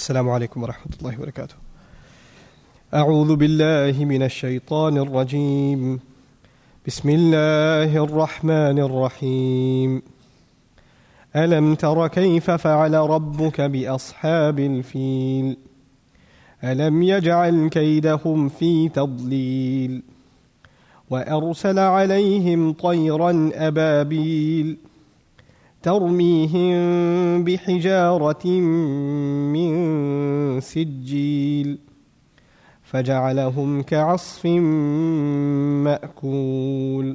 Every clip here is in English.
السلام عليكم ورحمة الله وبركاته. أعوذ بالله من الشيطان الرجيم. بسم الله الرحمن الرحيم. ألم تر كيف فعل ربك بأصحاب الفيل ألم يجعل كيدهم في تضليل وأرسل عليهم طيرا أبابيل ترميهم بحجارة من سجيل فجعلهم كعصف مأكول.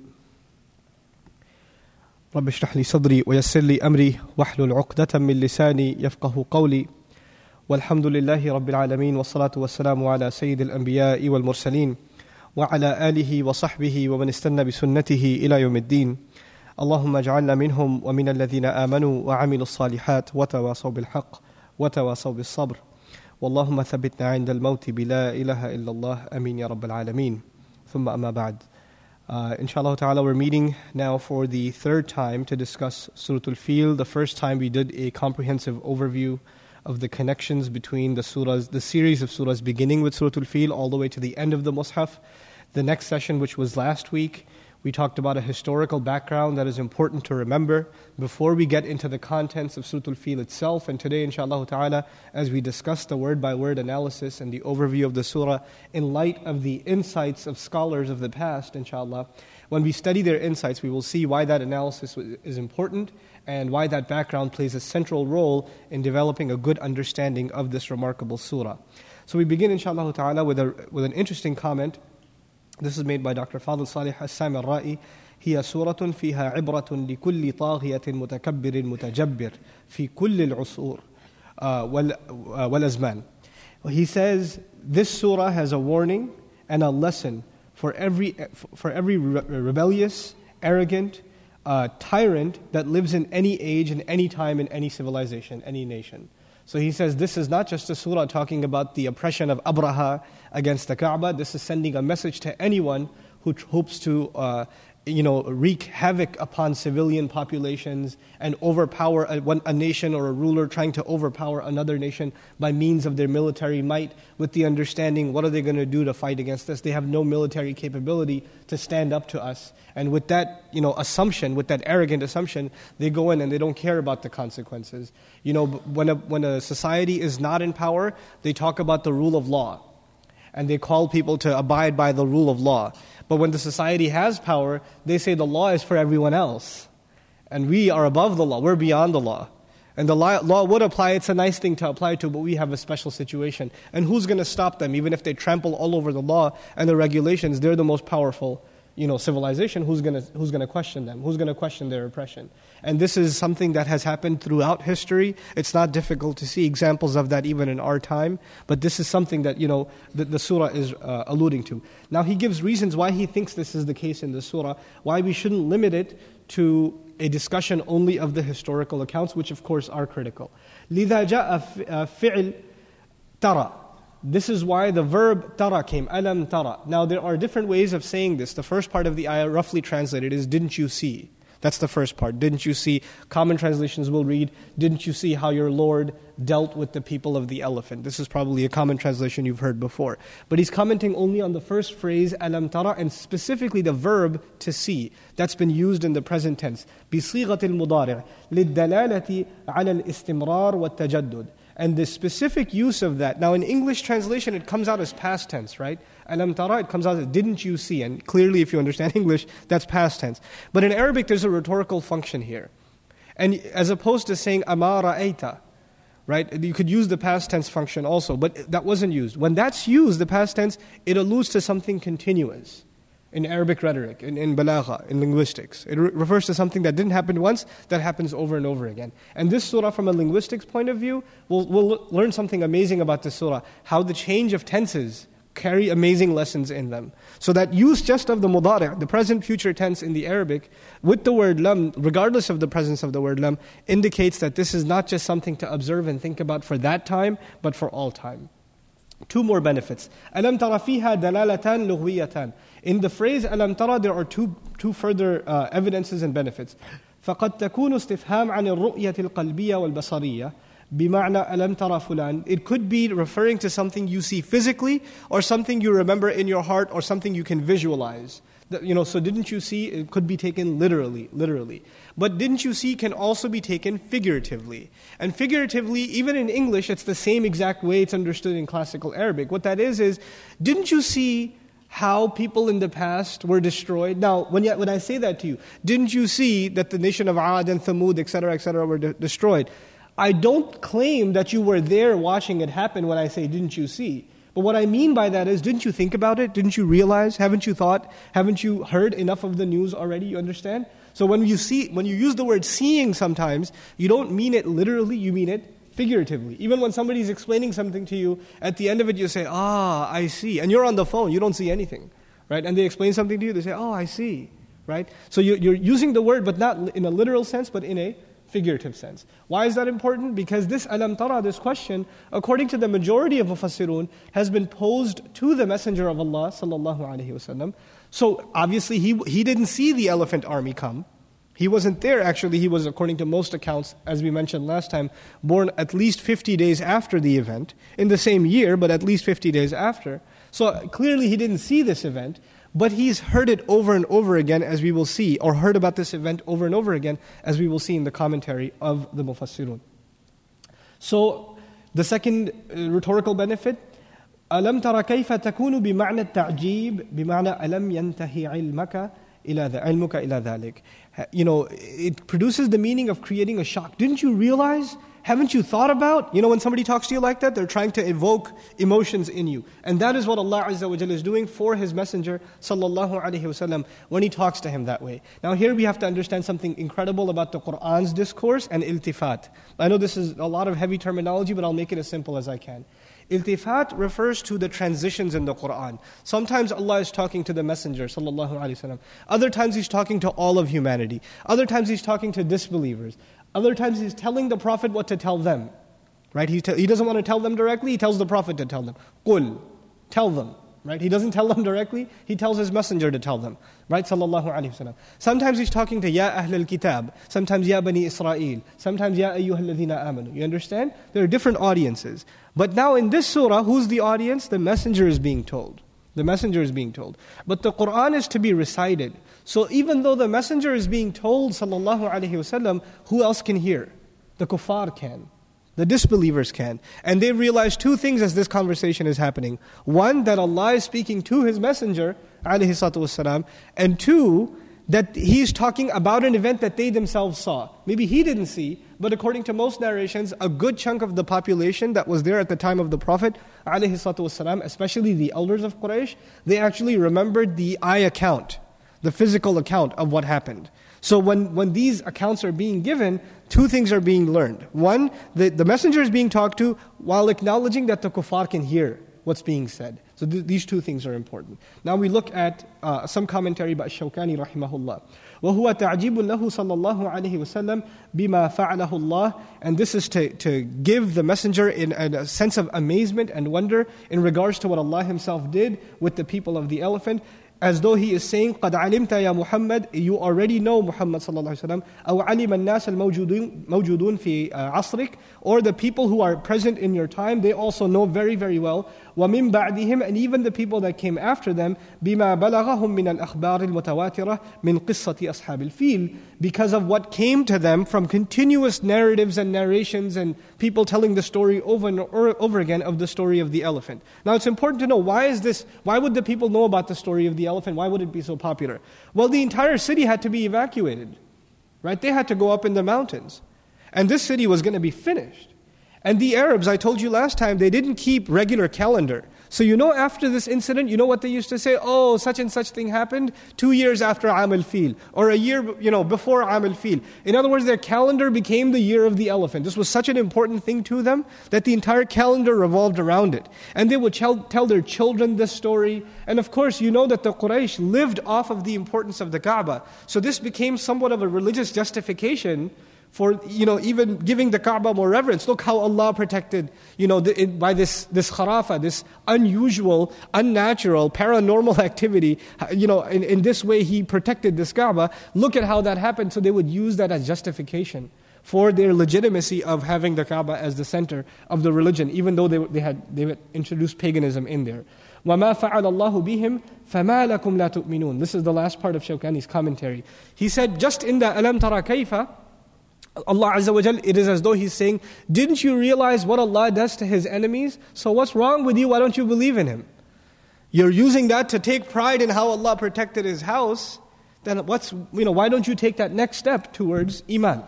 رب اشرح لي صدري ويسر لي أمري واحلل عقدة من لساني يفقه قولي. والحمد لله رب العالمين والصلاة والسلام على سيد الأنبياء والمرسلين وعلى آله وصحبه ومن استنى بسنته إلى يوم الدين. اللهم اجعلنا منهم ومن الذين آمنوا وعملوا الصالحات وتواصوا بالحق وتواصوا بالصبر. واللهم ثبتنا عند الموت بلا إله إلا الله آمين يا رب العالمين. ثم أما بعد. Inshallah ta'ala, we're meeting now for the third time to discuss Surah Al-Fil. The first time we did a comprehensive overview of the connections between the surahs, the series of surahs beginning with Surah Al-Fil all the way to the end of the Mus'haf. The next session, which was last week, we talked about a historical background that is important to remember before we get into the contents of Surah Al-Fil itself. And today, inshallah ta'ala, as we discuss the word-by-word analysis and the overview of the surah in light of the insights of scholars of the past, inshallah, when we study their insights, we will see why that analysis is important and why that background plays a central role in developing a good understanding of this remarkable surah. So we begin, inshallah ta'ala, with an interesting comment. This is made by Dr. Fadl Salih As-Samarra'i. هي سورة فيها عبرة لكل طاغية متكبر متجبر في كل العصور والأزمان. He says, this surah has a warning and a lesson for every rebellious, arrogant, tyrant that lives in any age, in any time, in any civilization, any nation. So he says this is not just a surah talking about the oppression of Abraha against the Kaaba. This is sending a message to anyone who hopes to wreak havoc upon civilian populations and overpower a nation or a ruler trying to overpower another nation by means of their military might, with the understanding, what are they going to do to fight against us? They have no military capability to stand up to us. And with that assumption, with that arrogant assumption, they go in and they don't care about the consequences. When a society is not in power, they talk about the rule of law. And they call people to abide by the rule of law. But when the society has power, they say the law is for everyone else. And we are above the law, we're beyond the law. And the law would apply, it's a nice thing to apply to, but we have a special situation. And who's going to stop them? Even if they trample all over the law and the regulations, they're the most powerful civilization. Who's going to question them? Who's going to question their oppression? And this is something that has happened throughout history. It's not difficult to see examples of that even in our time. But this is something that the surah is alluding to. Now he gives reasons why he thinks this is the case in the surah, why we shouldn't limit it to a discussion only of the historical accounts, which of course are critical. لِذَا جَاءَ فِعْلْ تَرَى. This is why the verb tara came, alam tara. Now there are different ways of saying this. The first part of the ayah, roughly translated, is didn't you see? That's the first part. Didn't you see? Common translations will read, didn't you see how your Lord dealt with the people of the elephant? This is probably a common translation you've heard before. But he's commenting only on the first phrase, alam tara, and specifically the verb to see. That's been used in the present tense. بِصِيغَةِ الْمُضَارِعِ لِلدَّلَالَةِ عَلَى الْإِسْتِمْرَارِ وَالتَّجَدُّدِ. And the specific use of that, now in English translation it comes out as past tense, right? Alam tara, it comes out as didn't you see? And clearly if you understand English, that's past tense. But in Arabic there's a rhetorical function here. And as opposed to saying ama ra'ayta, right? You could use the past tense function also, but that wasn't used. When that's used, the past tense, it alludes to something continuous. In Arabic rhetoric, in balagha, in linguistics. It refers to something that didn't happen once, that happens over and over again. And this surah, from a linguistics point of view, we'll learn something amazing about this surah, how the change of tenses carry amazing lessons in them. So that use just of the mudari', the present future tense in the Arabic, with the word lam, regardless of the presence of the word lam, indicates that this is not just something to observe and think about for that time, but for all time. Two more benefits. أَلَمْ تَرَ فِيهَا دَلَالَتان لُغْوِيَّتان. In the phrase أَلَمْ تَرَ, there are two further evidences and benefits. فَقَدْ تَكُونُ اسْتِفْهَامٌ عَنِ الرُّؤْيَةِ الْقَلْبِيَّةِ وَالْبَصَرِيَّةِ بِمَعْنَى أَلَمْ تَرَ فُلَانٍ. It could be referring to something you see physically, or something you remember in your heart, or something you can visualize. So didn't you see, it could be taken literally. But didn't you see can also be taken figuratively. And figuratively, even in English, it's the same exact way it's understood in classical Arabic. What that is, didn't you see how people in the past were destroyed? Now, when I say that to you, didn't you see that the nation of Ad and Thamud, etc., were destroyed? I don't claim that you were there watching it happen when I say, didn't you see? But what I mean by that is, didn't you think about it? Didn't you realize? Haven't you thought? Haven't you heard enough of the news already? You understand? So when you use the word seeing sometimes, you don't mean it literally, you mean it figuratively. Even when somebody's explaining something to you, at the end of it you say, I see. And you're on the phone, you don't see anything. Right? And they explain something to you, they say, I see. Right? So you're using the word, but not in a literal sense, but in a figurative sense. Why is that important? Because this alam tara, this question, according to the majority of mufassirun, has been posed to the Messenger of Allah sallallahu alaihi wasallam. So obviously he didn't see the elephant army come. He wasn't there. Actually, he was, according to most accounts, as we mentioned last time, born at least 50 days after the event, in the same year, but at least 50 days after. So clearly he didn't see this event. But he's heard it over and over again, as we will see, or heard about this event over and over again, as we will see in the commentary of the Mufassirun. So, the second rhetorical benefit, أَلَمْ تَرَ كَيْفَ تَكُونُ بِمَعْنَى التَّعْجِيبِ بِمَعْنَى أَلَمْ يَنْتَهِ عِلْمُكَ إِلَى ذَلِكَ. It produces the meaning of creating a shock. Didn't you realize? Haven't you thought about? When somebody talks to you like that, they're trying to evoke emotions in you. And that is what Allah Azza wa Jalla is doing for His Messenger sallallahu alaihi wasallam when He talks to him that way. Now here we have to understand something incredible about the Qur'an's discourse and iltifat. I know this is a lot of heavy terminology, but I'll make it as simple as I can. Iltifat refers to the transitions in the Qur'an. Sometimes Allah is talking to the Messenger sallallahu alaihi wasallam. Other times He's talking to all of humanity. Other times He's talking to disbelievers. Other times He's telling the Prophet what to tell them. Right? He doesn't want to tell them directly, He tells the Prophet to tell them. Qul, tell them. Right? He doesn't tell them directly, He tells His Messenger to tell them. Right? Sallallahu alaihi wasallam. Sometimes He's talking to Ya Ahl al-Kitab. Sometimes Ya Bani Israel. Sometimes Ya Ayyuhal Ladhina Amanu. You understand? There are different audiences. But now in this surah, who's the audience? The Messenger is being told. The Messenger is being told. But the Qur'an is to be recited. So even though the Messenger is being told, sallallahu alaihi wasallam, who else can hear? The kuffar can. The disbelievers can. And they realize two things as this conversation is happening. One, that Allah is speaking to His Messenger, alayhi salatu wasalam. And two, that He's talking about an event that they themselves saw. Maybe He didn't see, but according to most narrations, a good chunk of the population that was there at the time of the Prophet, alayhi salatu wasalam, especially the elders of Quraysh, they actually remembered the eye account, the physical account of what happened. So when these accounts are being given, two things are being learned. One, the messenger is being talked to while acknowledging that the kuffar can hear what's being said. So these two things are important. Now we look at some commentary by Shawkani rahimahullah. وَهُوَ تَعْجِيبٌ لَهُ صَلَّى اللَّهُ عَلَيْهِ وَسَلَّمْ بِمَا فَعَلَهُ اللَّهِ. And this is to give the messenger in a sense of amazement and wonder in regards to what Allah Himself did with the people of the elephant. As though He is saying, قَدْ عَلِمْتَ يَا Muhammad, you already know Muhammad sallallahu alaihi wasallam, أَوْ عَلِمَ النَّاسَ الْمَوْجُودُونَ فِي عَصْرِكَ, or the people who are present in your time, they also know very, very well. وَمِن بَعْدِهِمْ, and even the people that came after them, بِمَا بَلَغَهُم مِنَ الْأَخْبَارِ الْمُتَوَاتِرَةِ مِنْ قِصَّةِ أَصْحَابِ الْفِيلِ, because of what came to them from continuous narratives and narrations and people telling the story over and over again of the story of the elephant. Now it's important to know, why would the people know about the story of the elephant? Why would it be so popular? Well, the entire city had to be evacuated. Right? They had to go up in the mountains. And this city was going to be finished. And the Arabs, I told you last time, they didn't keep regular calendar. So after this incident, what they used to say? Oh, such and such thing happened 2 years after Aam al-Fil, or a year before Aam al-Fil. In other words, their calendar became the year of the elephant. This was such an important thing to them that the entire calendar revolved around it. And they would tell their children this story. And of course, that the Quraysh lived off of the importance of the Kaaba. So this became somewhat of a religious justification for even giving the Kaaba more reverence. Look how Allah protected, by this kharafa, this unusual, unnatural, paranormal activity. In this way He protected this Kaaba. Look at how that happened. So they would use that as justification for their legitimacy of having the Kaaba as the center of the religion, even though they had introduced paganism in there. وَمَا فَعَلَ اللَّهُ بِهِمْ فَمَا لَكُمْ لَا تُؤْمِنُونَ. This is the last part of Shawkani's commentary. He said, just in the أَلَمْ تَرَ كَيْفَ, Allah Azza wa Jal, it is as though He's saying, didn't you realize what Allah does to His enemies? So what's wrong with you? Why don't you believe in Him? You're using that to take pride in how Allah protected His house. Then why don't you take that next step towards Iman?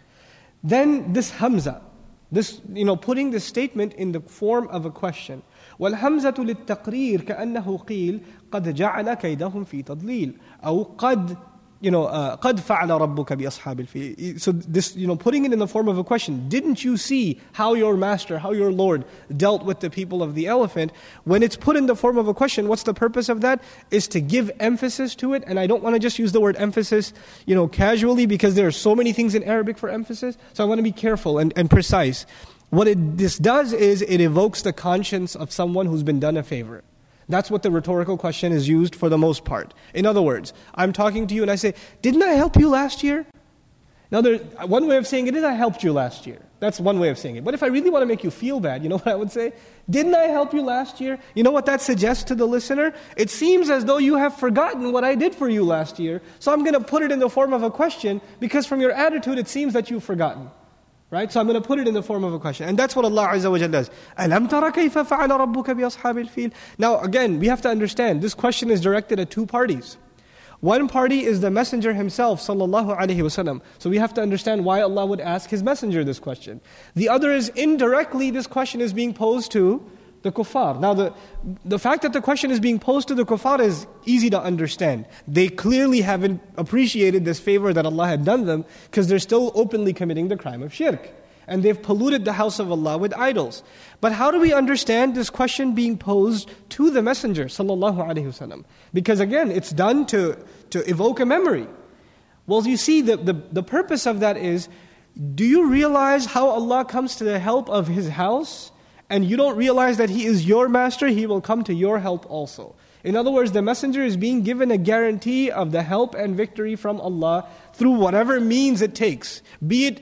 Then this Hamza, putting this statement in the form of a question. وَالْهَمْزَةُ لِلتَّقْرِيرِ كَأَنَّهُ قِيلْ قَدْ جَعَلَ كَيْدَهُمْ فِي تَضْلِيلٍ أو قَدْ فَعَلَ رَبُّكَ بِأَصْحَابِ الْفِيلِ. So this, putting it in the form of a question, didn't you see how your master, how your Lord dealt with the people of the elephant? When it's put in the form of a question, what's the purpose of that? Is to give emphasis to it. And I don't want to just use the word emphasis, casually, because there are so many things in Arabic for emphasis. So I want to be careful and precise. What this does is it evokes the conscience of someone who's been done a favor. That's what the rhetorical question is used for the most part. In other words, I'm talking to you and I say, didn't I help you last year? Now, there's one way of saying it is I helped you last year. That's one way of saying it. But if I really want to make you feel bad, you know what I would say? Didn't I help you last year? You know what that suggests to the listener? It seems as though you have forgotten what I did for you last year. So I'm going to put it in the form of a question because from your attitude it seems that you've forgotten. Right? So I'm going to put it in the form of a question. And that's what Allah Azza wa Jalla does. أَلَمْ تَرَ كَيْفَ فَعَلَ رَبُّكَ بِأَصْحَابِ الْفِيلِ. Now again, we have to understand, this question is directed at two parties. One party is the messenger himself, sallallahu alaihi wasallam. So we have to understand why Allah would ask His messenger this question. The other is indirectly, this question is being posed to the kuffar. Now the fact that the question is being posed to the kuffar is easy to understand. They clearly haven't appreciated this favor that Allah had done them because they're still openly committing the crime of shirk. And they've polluted the house of Allah with idols. But how do we understand this question being posed to the messenger, sallallahu alaihi wasallam? Because again, it's done to evoke a memory. Well, you see, the purpose of that is, do you realize how Allah comes to the help of His house? And you don't realize that He is your master, He will come to your help also. In other words, the messenger is being given a guarantee of the help and victory from Allah through whatever means it takes. Be it,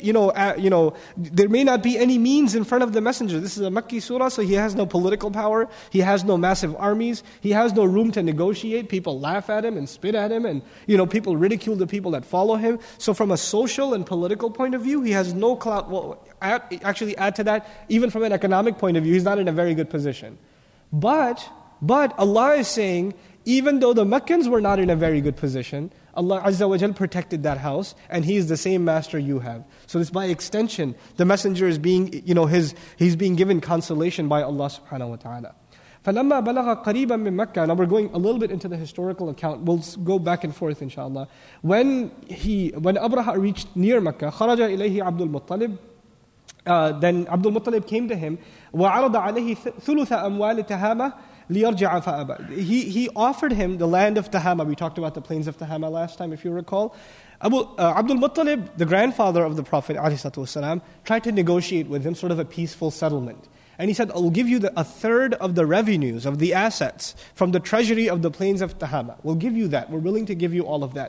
there may not be any means in front of the messenger. This is a Makki surah, so he has no political power. He has no massive armies. He has no room to negotiate. People laugh at him and spit at him, and people ridicule the people that follow him. So from a social and political point of view, he has no clout. Well, actually add to that, even from an economic point of view, he's not in a very good position. But Allah is saying, even though the Meccans were not in a very good position, Allah Azza wa Jal protected that house, and He is the same master you have. So this, by extension, the messenger is being, he's being given consolation by Allah subhanahu wa ta'ala. فَلَمَّا بَلَغَ قَرِيبًا مِّن مَكَّةَ. Now we're going a little bit into the historical account. We'll go back and forth, inshallah. When Abraha reached near Mecca, خَرَجَ إِلَيْهِ عَبْدُ الْمُطَّلِبِ. Then Abdul Muttalib came to him, وَعَرَضَ عَلَيْهِ ثُلُثَ أَمْوَالِ تَهَامَةَ لِيَرْجِعَ فَأَبَى. He offered him the land of Tahama. We talked about the plains of Tahama last time, if you recall. Abdul Muttalib, the grandfather of the Prophet ﷺ, tried to negotiate with him sort of a peaceful settlement. And he said, I'll give you a third of the revenues, of the assets from the treasury of the plains of Tahama. We'll give you that. We're willing to give you all of that.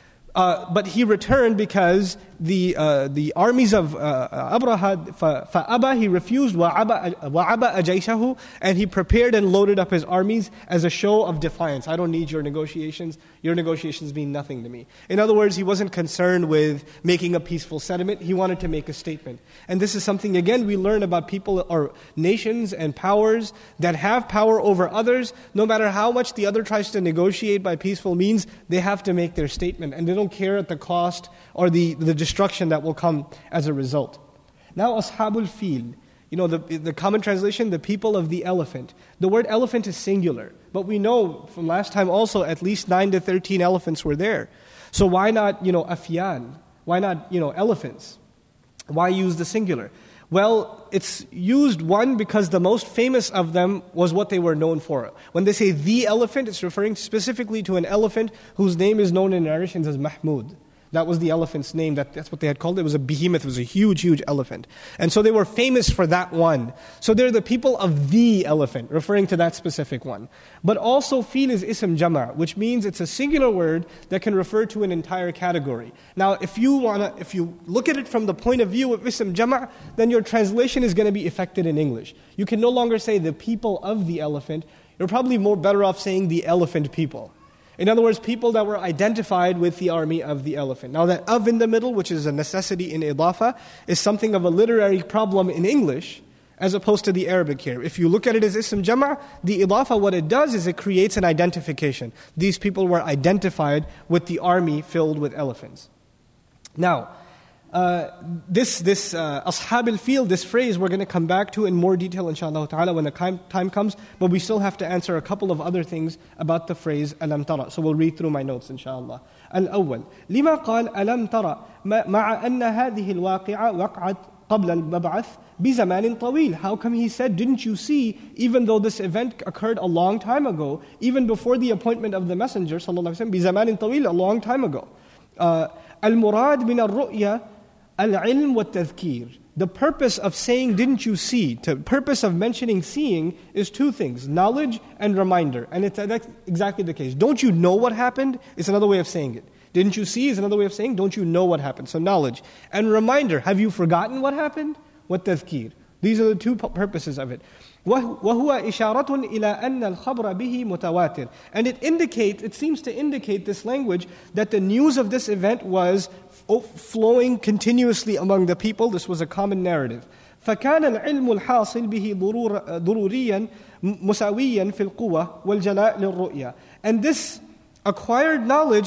But he returned because the armies of Abraha, فَأَبَى, he refused, وَعَبَى أَجَيْشَهُ, and he prepared and loaded up his armies as a show of defiance. I don't need your negotiations mean nothing to me. In other words, he wasn't concerned with making a peaceful settlement, he wanted to make a statement. And this is something, again, we learn about people or nations and powers that have power over others. No matter how much the other tries to negotiate by peaceful means, they have to make their statement, and they don't care at the cost or the destruction that will come as a result. Now, Ashabul Fil, the common translation, the people of the elephant. The word elephant is singular, but we know from last time also at least 9 to 13 elephants were there. So why not, afyan? Why not, elephants? Why use the singular? Well, it's used, one, because the most famous of them was what they were known for. When they say the elephant, it's referring specifically to an elephant whose name is known in narrations as Mahmud. That was the elephant's name. That's what they had called it. It was a behemoth. It was a huge, huge elephant. And so they were famous for that one. So they're the people of the elephant, referring to that specific one. But also fil is ism jama', which means it's a singular word that can refer to an entire category. Now, if you look at it from the point of view of ism jama', then your translation is going to be affected in English. You can no longer say the people of the elephant. You're probably more better off saying the elephant people. In other words, people that were identified with the army of the elephant. Now that of in the middle, which is a necessity in idafa, is something of a literary problem in English, as opposed to the Arabic here. If you look at it as ism jama', the idafa, what it does is it creates an identification. These people were identified with the army filled with elephants. Now, this ashab al-fil, this phrase, we're going to come back to in more detail inshallah ta'ala when the time comes, but we still have to answer a couple of other things about the phrase alam tara. So we'll read through my notes inshallah. Al-awwal, لما قال alam tara مع أن هذه الواقعة وقعت قبل المبعث بزمان طويل. How come he said, didn't you see, even though this event occurred a long time ago, even before the appointment of the Messenger sallallahu alaihi wasallam, بزمان طويل, a long time ago. المراد من الرؤيا al-ilm wa tadhkir. The purpose of saying, didn't you see? The purpose of mentioning seeing is two things, knowledge and reminder. And that's exactly the case. Don't you know what happened? It's another way of saying it. Didn't you see is another way of saying, don't you know what happened? So knowledge. And reminder, have you forgotten what happened? What tadhkir. These are the two purposes of it. وَهُوَ إِشَارَةٌ إِلَىٰ أَنَّ الْخَبْرَ بِهِ مُتَوَاتِرٌ. And it seems to indicate, this language, that the news of this event was flowing continuously among the people. This was a common narrative. فَكَانَ الْعِلْمُ الْحَاصِلْ بِهِ ضُرُورِيًا مُسَاوِيًا فِي الْقُوَّةِ وَالْجَلَاءِ لِلرُّؤْيَا. And this acquired knowledge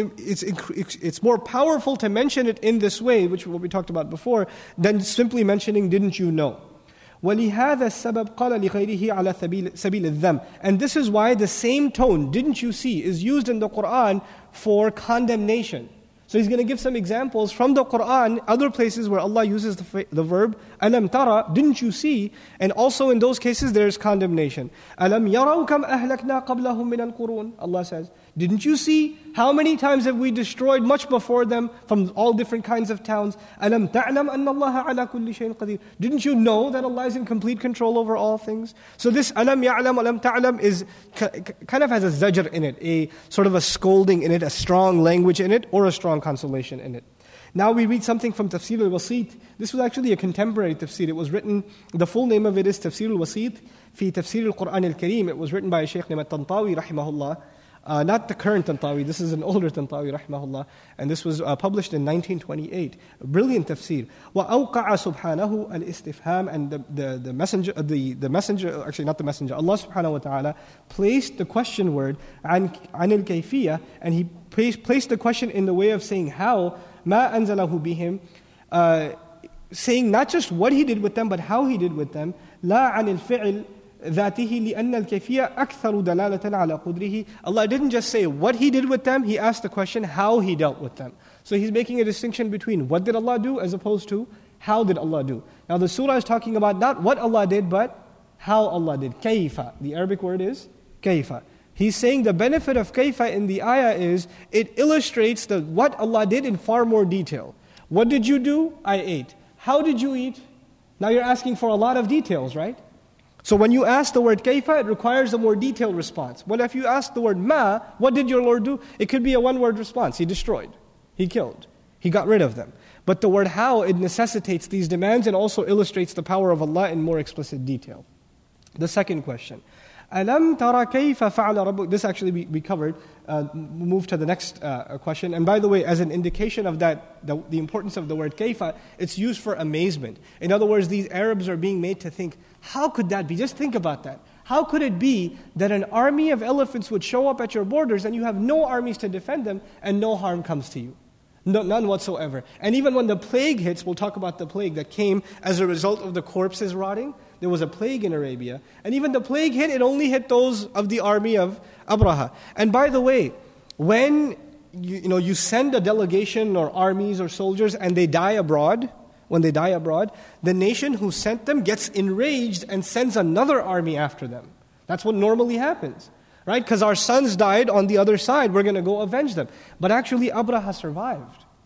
it's more powerful to mention it in this way, which is what we talked about before, than simply mentioning, didn't you know? وَلِهَذَا السَّبَبْ قَالَ لِغَيْرِهِ عَلَى سَبِيلِ الذَّمِّ. And this is why the same tone, didn't you see, is used in the Qur'an for condemnation. So he's going to give some examples from the Qur'an, other places where Allah uses the verb, alam tara, didn't you see? And also in those cases there's condemnation. Alam yaraw kam ahlakna qablahum min al-qurun. Allah says, didn't you see how many times have we destroyed much before them from all different kinds of towns? Alam ta'lam anna Allah ala kulli shay'in qadir. Didn't you know that Allah is in complete control over all things? So this alam ya'lam, alam ta'lam is kind of has a zajr in it, a sort of a scolding in it, a strong language in it, or a strong consolation in it. Now we read something from Tafsir al-Wasit. This was actually a contemporary tafsir. It was written, the full name of it is Tafsir al-Wasit fi Tafsir al-Quran al-Kareem. It was written by a Shaykh named Tantawi rahimahullah. Not the current Tantawi, this is an older Tantawi rahimahullah. And this was published in 1928. A brilliant tafsir. وَأَوْقَعَ سُبْحَانَهُ الْإِسْتِفْهَامِ. And the messenger, actually not the messenger, Allah subhanahu wa ta'ala placed the question word عَنِ الْكَيْفِيَّةِ, and He placed the question in the way of saying how, مَا أَنزَلَهُ بِهِمْ, saying not just what He did with them, but how He did with them. لَا عَنِ الْفِعْلِ ذاته لأن الكيفية أكثر دلالة على قدره. Allah didn't just say what He did with them, He asked the question how He dealt with them. So He's making a distinction between what did Allah do as opposed to how did Allah do. Now the surah is talking about not what Allah did, but how Allah did. Kayfa. The Arabic word is kayfa. He's saying the benefit of kayfa in the ayah is it illustrates what Allah did in far more detail. What did you do? I ate. How did you eat? Now you're asking for a lot of details, right? So when you ask the word kayfa, it requires a more detailed response. But if you ask the word ma, what did your Lord do? It could be a one-word response. He destroyed. He killed. He got rid of them. But the word how, it necessitates these demands and also illustrates the power of Allah in more explicit detail. The second question. Alam tara kayfa fa'ala rabbuk. This actually we covered. Move to the next question. And by the way, as an indication of that, the importance of the word kayfa, it's used for amazement. In other words, these Arabs are being made to think, how could that be? Just think about that. How could it be that an army of elephants would show up at your borders and you have no armies to defend them and no harm comes to you? None whatsoever. And even when the plague hits, we'll talk about the plague that came as a result of the corpses rotting. There was a plague in Arabia. And even the plague hit, it only hit those of the army of Abraha. And by the way, when you send a delegation or armies or soldiers and they die abroad, when they die abroad, the nation who sent them gets enraged and sends another army after them. That's what normally happens. Right? Because our sons died on the other side, we're going to go avenge them. But actually Abraha survived.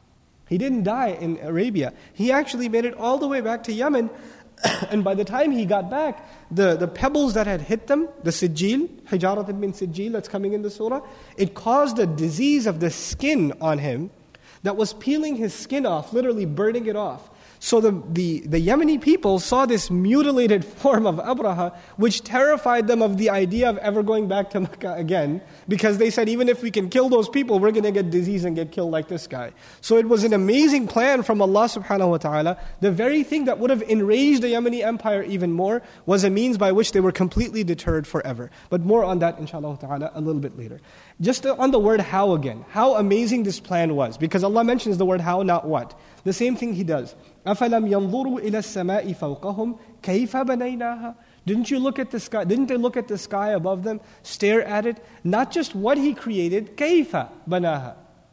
He didn't die in Arabia. He actually made it all the way back to Yemen. And by the time he got back, the pebbles that had hit them, the sijil, hijarat min sijil that's coming in the surah, it caused a disease of the skin on him that was peeling his skin off, literally burning it off. So the Yemeni people saw this mutilated form of Abraha, which terrified them of the idea of ever going back to Mecca again, because they said, even if we can kill those people, we're going to get disease and get killed like this guy. So it was an amazing plan from Allah subhanahu wa ta'ala. The very thing that would have enraged the Yemeni empire even more was a means by which they were completely deterred forever. But more on that, inshallah ta'ala, a little bit later. Just on the word how again, how amazing this plan was. Because Allah mentions the word how, not what. The same thing He does. أَفَلَمْ يَنْظُرُوا إِلَى السَّمَاءِ فَوْقَهُمْ كَيْفَ بَنَيْنَاهَا. Didn't you look at the sky? Didn't they look at the sky above them, stare at it? Not just what He created, كَيْفَ بَنَاهَا.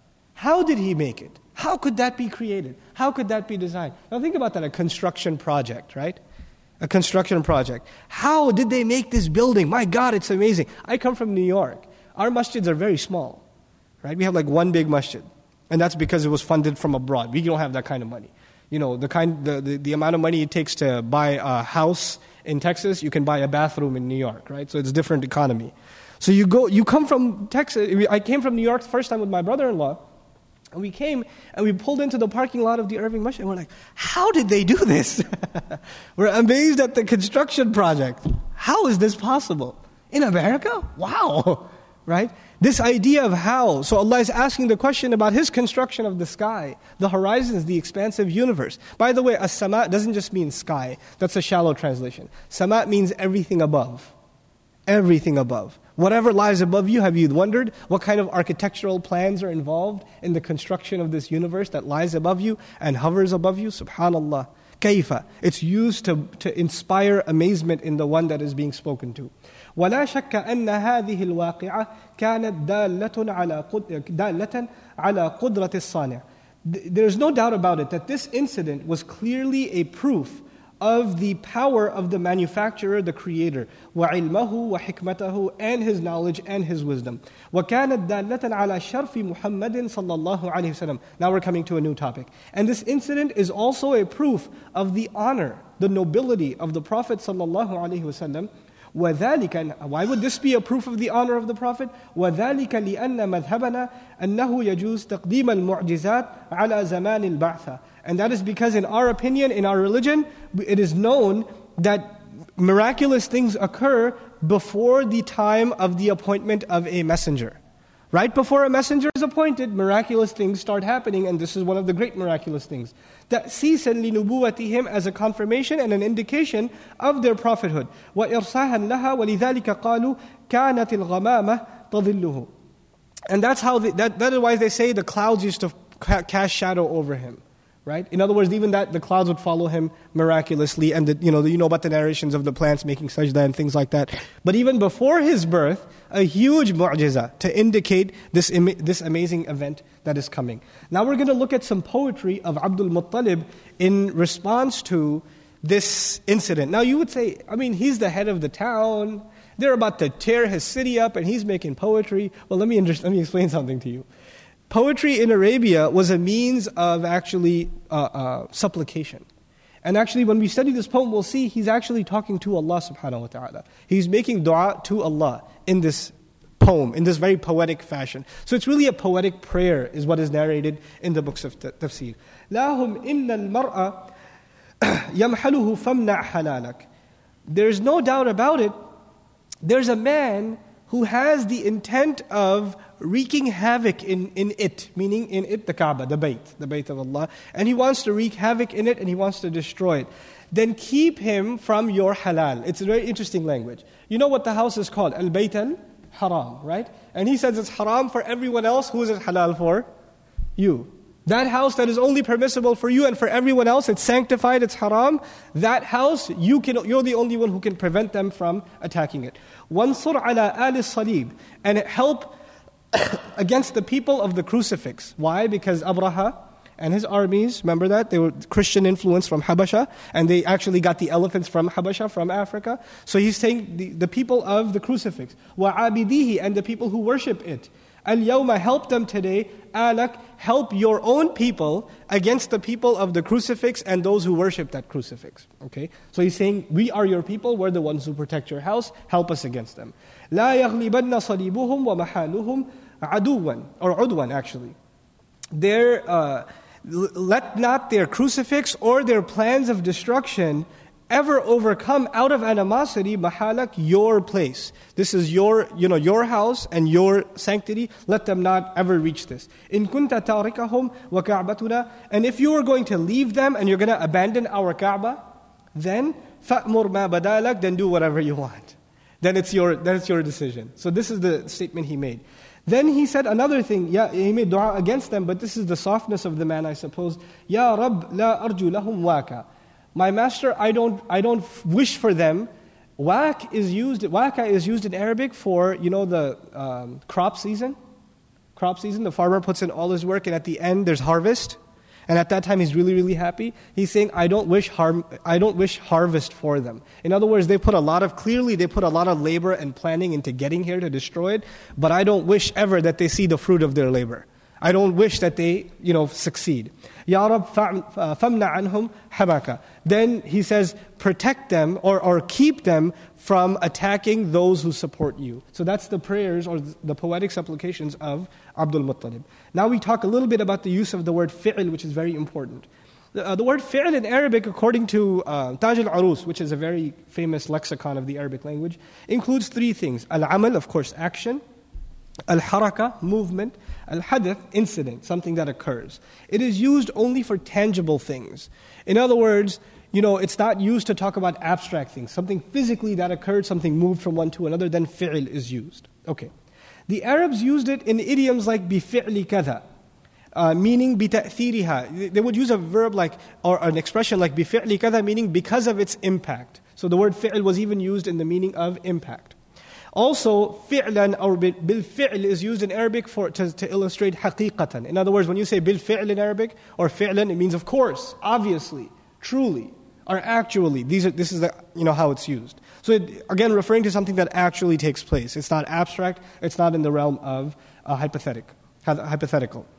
How did He make it? How could that be created? How could that be designed? Now think about that, a construction project, right? A construction project. How did they make this building? My God, it's amazing. I come from New York. Our masjids are very small, right? We have like one big masjid. And that's because it was funded from abroad. We don't have that kind of money. You know, the amount of money it takes to buy a house in Texas, you can buy a bathroom in New York, right? So it's a different economy. So you come from Texas. I came from New York the first time with my brother-in-law. And we came and we pulled into the parking lot of the Irving Masjid. And we're like, how did they do this? We're amazed at the construction project. How is this possible? In America? Wow. Right? This idea of how. So Allah is asking the question about His construction of the sky, the horizons, the expansive universe. By the way, as-sama doesn't just mean sky. That's a shallow translation. Sama means everything above. Everything above. Whatever lies above you, have you wondered what kind of architectural plans are involved in the construction of this universe that lies above you and hovers above you? Subhanallah. Kaifa. It's used to inspire amazement in the one that is being spoken to. ولا شك أن هذه الواقعة كانت دالة على قدرة الصانع. There's no doubt about it that this incident was clearly a proof of the power of the manufacturer, the creator, وعلمه وحكمته, and his knowledge and his wisdom. وكانت دالة على شرف محمد صلى الله عليه وسلم. Now we're coming to a new topic. And this incident is also a proof of the honor, the nobility of the Prophet صلى الله عليه وسلم. وذلك, why would this be a proof of the honor of the Prophet? وذلك لأن مذهبنا أنه يجوز تقديم المعجزات على زمان البعثة. And that is because in our opinion, in our religion, it is known that miraculous things occur before the time of the appointment of a messenger. Right before a messenger is appointed, miraculous things start happening, and this is one of the great miraculous things. تأسيسا لنبوتهم, as a confirmation and an indication of their prophethood. وإرساها لها ولذلك قالوا كانت الغمامة تظله. And that's how that is why they say the clouds used to cast shadow over him. Right? In other words, even that the clouds would follow him miraculously, and you know about the narrations of the plants making sajda and things like that. But even before his birth, a huge mu'jiza to indicate this amazing event that is coming. Now we're going to look at some poetry of Abdul Muttalib in response to this incident. Now you would say, I mean, he's the head of the town. They're about to tear his city up, and he's making poetry. Well, let me explain something to you. Poetry in Arabia was a means of actually supplication. And actually when we study this poem, we'll see he's actually talking to Allah subhanahu wa ta'ala. He's making dua to Allah in this poem, in this very poetic fashion. So it's really a poetic prayer is what is narrated in the books of tafsir. لَهُمْ إِنَّ الْمَرْأَ يَمْحَلُهُ فَمْنَعْ حَلَالَكَ. There's no doubt about it. There's a man who has the intent of wreaking havoc in it, meaning in it, the Kaaba, the Bayt of Allah, and he wants to wreak havoc in it and he wants to destroy it. Then keep him from your halal. It's a very interesting language. You know what the house is called? Al-Bayt al-Haram, right? And he says it's haram for everyone else. Who is it halal for? You. That house that is only permissible for you and for everyone else, it's sanctified, it's haram. That house, you're the only one who can prevent them from attacking it. وَانْصُرْ عَلَىٰ آلِ الصَّلِيبِ. And help against the people of the crucifix. Why? Because Abraha and his armies, remember that? They were Christian influence from Habasha, and they actually got the elephants from Habasha, from Africa. So he's saying the people of the crucifix. وَعَابِدِيهِ, and the people who worship it. Al-yawma, help them today. Alak, help your own people against the people of the crucifix and those who worship that crucifix. Okay? So he's saying, we are your people, we're the ones who protect your house, help us against them. لا يغلبن صليبهم ومحالهم عدوا, or عدوا actually. Let not their crucifix or their plans of destruction ever overcome out of animosity, mahalak, your place. This is your house and your sanctity. Let them not ever reach this. In kunta tarikahum wa ka'batuna, and if you are going to leave them and you're going to abandon our Kaaba, then fa'mur ma badalak, then do whatever you want. Then it's your decision. So this is the statement he made. Then he said another thing. Yeah, he made dua against them, but this is the softness of the man, I suppose. Ya Rabb, la arju lahum waka. My master, I don't wish for them. Waka is used in Arabic for, the crop season. Crop season, the farmer puts in all his work and at the end there's harvest. And at that time he's really, really happy. He's saying, I don't wish harvest for them. In other words, they put a lot of labor and planning into getting here to destroy it, but I don't wish ever that they see the fruit of their labor. I don't wish that they, succeed. Ya Rab, famna anhum hamaka. Then he says, protect them or keep them from attacking those who support you. So that's the prayers or the poetic supplications of Abdul Muttalib. Now we talk a little bit about the use of the word fi'l, which is very important. The word fi'l in Arabic, according to Taj al-Arus, which is a very famous lexicon of the Arabic language, includes three things. Al-amal, of course, action. Al-haraka, movement. Al-hadath, incident, something that occurs. It is used only for tangible things. In other words, it's not used to talk about abstract things. Something physically that occurred, something moved from one to another, then fi'l is used. Okay. The Arabs used it in idioms like bifi'li kadha, meaning bita'thiriha. They would use a verb or an expression like bifi'li kadha, meaning because of its impact. So the word fi'l was even used in the meaning of impact. Also, fi'lan or bil fi'l is used in Arabic to illustrate haqiqatan. In other words, when you say bil fi'l in Arabic or fi'lan, it means of course, obviously, truly, or actually. This is how it's used. So again, referring to something that actually takes place. It's not abstract. It's not in the realm of hypothetical.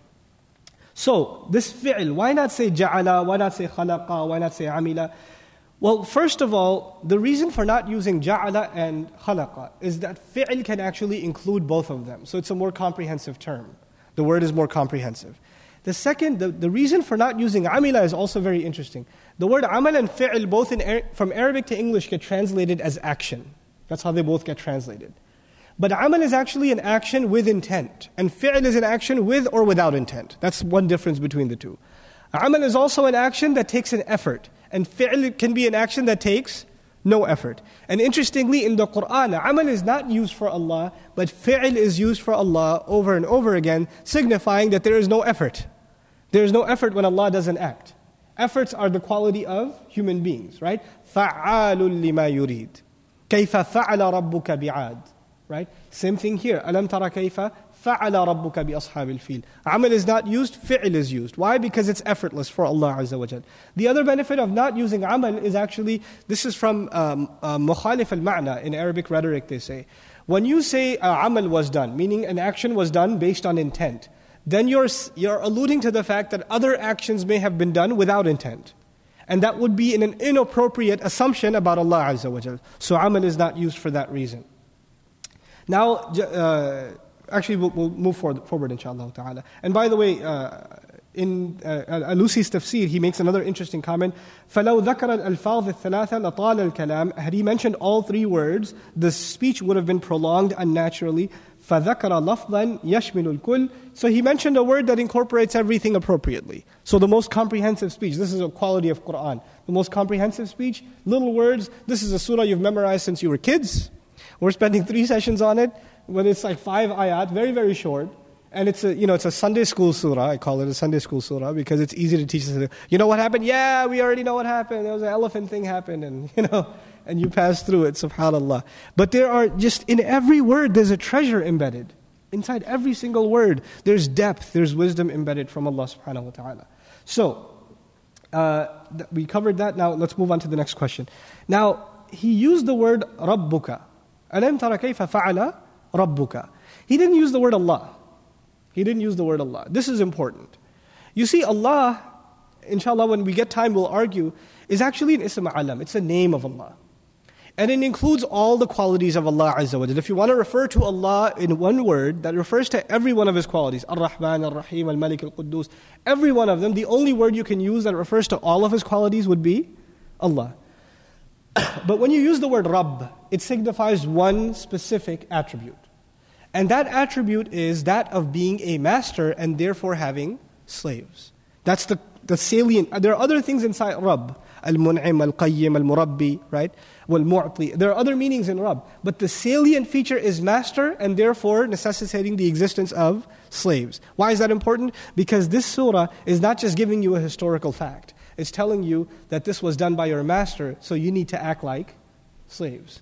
So this fi'l, why not say ja'ala? Why not say khalaqa? Why not say amila? Well, first of all, the reason for not using ja'ala and khalaqa is that fi'l can actually include both of them. So it's a more comprehensive term. The word is more comprehensive. The second, the reason for not using amila is also very interesting. The word amal and fi'l, both from Arabic to English, get translated as action. That's how they both get translated. But amal is actually an action with intent. And fi'l is an action with or without intent. That's one difference between the two. Amal is also an action that takes an effort. And fi'l can be an action that takes no effort. And interestingly, in the Qur'an, amal is not used for Allah, but fi'l is used for Allah over and over again, signifying that there is no effort. There is no effort when Allah doesn't act. Efforts are the quality of human beings, right? فَعَالٌ لِمَا يُرِيدُ كَيْفَ فَعَلَ رَبُّكَ بِعَادٍ. Right? Same thing here. أَلَمْ تَرَ كَيْفَ فَعَلَ رَبُّكَ بِأَصْحَابِ الْفِيلِ. Amal is not used, fi'l is used. Why? Because it's effortless for Allah Azza wa Jal. The other benefit of not using amal is actually, this is from mukhalif al-ma'na, in Arabic rhetoric they say. When you say amal was done, meaning an action was done based on intent, then you're alluding to the fact that other actions may have been done without intent. And that would be an inappropriate assumption about Allah Azza wa Jal. So amal is not used for that reason. Now, actually we'll move forward inshallah ta'ala. And by the way, in Alusi's tafsir, he makes another interesting comment. فَلَوْ ذَكَرَ الْأَلْفَاظِ الثَّلَاثَ لَطَالَ الْكَلَامِ. Had he mentioned all three words, the speech would have been prolonged unnaturally. فَذَكَرَ لَفْظًا يَشْمِلُ الْكُلِّ. So he mentioned a word that incorporates everything appropriately. So the most comprehensive speech, this is a quality of Qur'an. The most comprehensive speech, little words. This is a surah you've memorized since you were kids. We're spending 3 sessions on it, when it's like 5 ayat, very, very short. And it's a Sunday school surah. I call it a Sunday school surah because it's easy to teach us. You know what happened? Yeah, we already know what happened. There was an elephant thing happened, and and you pass through it, subhanAllah. But there are just, in every word, there's a treasure embedded. Inside every single word, there's depth, there's wisdom embedded from Allah subhanahu wa ta'ala. So, we covered that. Now, let's move on to the next question. Now, he used the word Rabbuka. أَلَمْ تَرَ كَيْفَ فَعَلَ رَبُّكَ. He didn't use the word Allah. He didn't use the word Allah. This is important. You see, Allah, inshallah, when we get time, we'll argue, is actually an ism alam. It's a name of Allah. And it includes all the qualities of Allah Azza wa Jalla. If you want to refer to Allah in one word, that refers to every one of His qualities. Ar-Rahman, Ar-Rahim, Al-Malik, Al-Quddus. Every one of them, the only word you can use that refers to all of His qualities would be Allah. But when you use the word Rabb, it signifies one specific attribute. And that attribute is that of being a master and therefore having slaves. That's the salient. There are other things inside Rabb. Al-Mun'im, Al-Qayyim, Al-Murabbi, right? Wal-Mu'ti. There are other meanings in Rabb. But the salient feature is master and therefore necessitating the existence of slaves. Why is that important? Because this surah is not just giving you a historical fact. It's telling you that this was done by your master, so you need to act like slaves.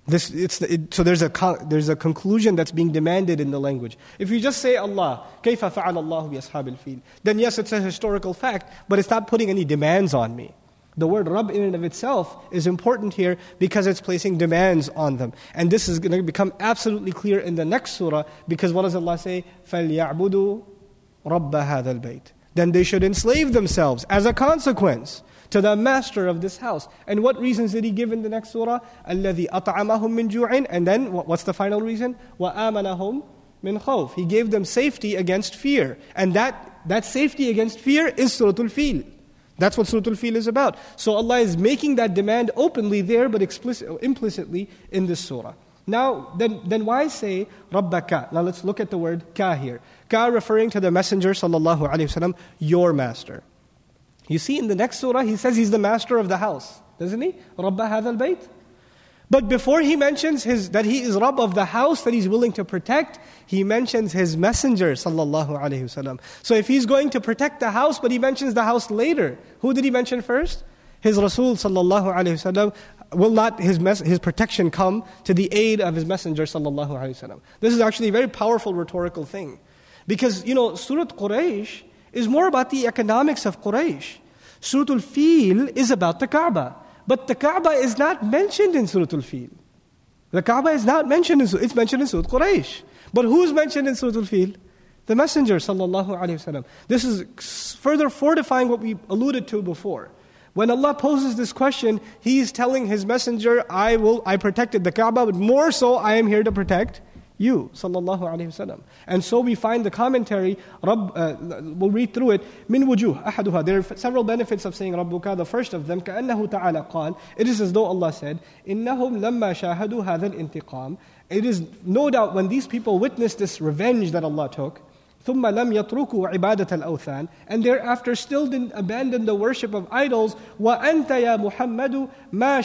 So there's a conclusion that's being demanded in the language. If you just say Allah, كَيْفَ فَعَلَ اللَّهُ بِأَصْحَابِ الْفِيلِ, then yes, it's a historical fact, but it's not putting any demands on me. The word Rabb in and of itself is important here because it's placing demands on them. And this is going to become absolutely clear in the next surah, because what does Allah say? فَلْيَعْبُدُوا رَبَّ هَذَا الْبَيْتِ. Then they should enslave themselves as a consequence to the master of this house. And what reasons did He give in the next surah? الَّذِي أَطْعَمَهُم مِّن جُوعٍ. And then, what's the final reason? وَآمَنَهُم مِّن خَوْفٍ. He gave them safety against fear. And that safety against fear is Suratul Fil. That's what Suratul Fil is about. So Allah is making that demand openly there, but implicitly in this surah. Now, then why say Rabbaka? Now let's look at the word ka here. Ka referring to the Messenger sallallahu alaihi wasallam, your master. You see in the next surah, he says he's the master of the house, doesn't he? Rabba hadha al-bayt. But before he mentions that he is Rabb of the house that he's willing to protect, he mentions his messenger sallallahu alaihi wasallam. So if he's going to protect the house, but he mentions the house later, who did he mention first? His Rasul sallallahu alaihi wasallam. Will not his protection come to the aid of his messenger sallallahu alaihi wasallam? This is actually a very powerful rhetorical thing. Because, Surah Quraysh is more about the economics of Quraysh. Surah Al-Fil is about the Kaaba. But the Kaaba is not mentioned in Surah Al-Fil. The Kaaba is not mentioned it's mentioned in Surah Quraysh. But who's mentioned in Surah Al-Fil? The Messenger sallallahu alaihi wasallam. This is further fortifying what we alluded to before. When Allah poses this question, He is telling His messenger, I protected the Kaaba, but more so, I am here to protect you, sallallahu alaihi wasallam. And so we find the commentary, we'll read through it, min wujuh, ahaduha. There are several benefits of saying Rabbuka. The first of them, كَأَنَّهُ تَعَالَى قَالَ. It is as though Allah said, إِنَّهُمْ لَمَّا شَاهَدُوا هَذَا الْإِنْتِقَامِ. It is no doubt when these people witnessed this revenge that Allah took, ثُمَّ لَمْ يَتْرُكُوا عِبَادَةَ الْأَوْثَانِ. And thereafter still didn't abandon the worship of idols. وَأَنْتَ يَا مُحَمَّدُ مَا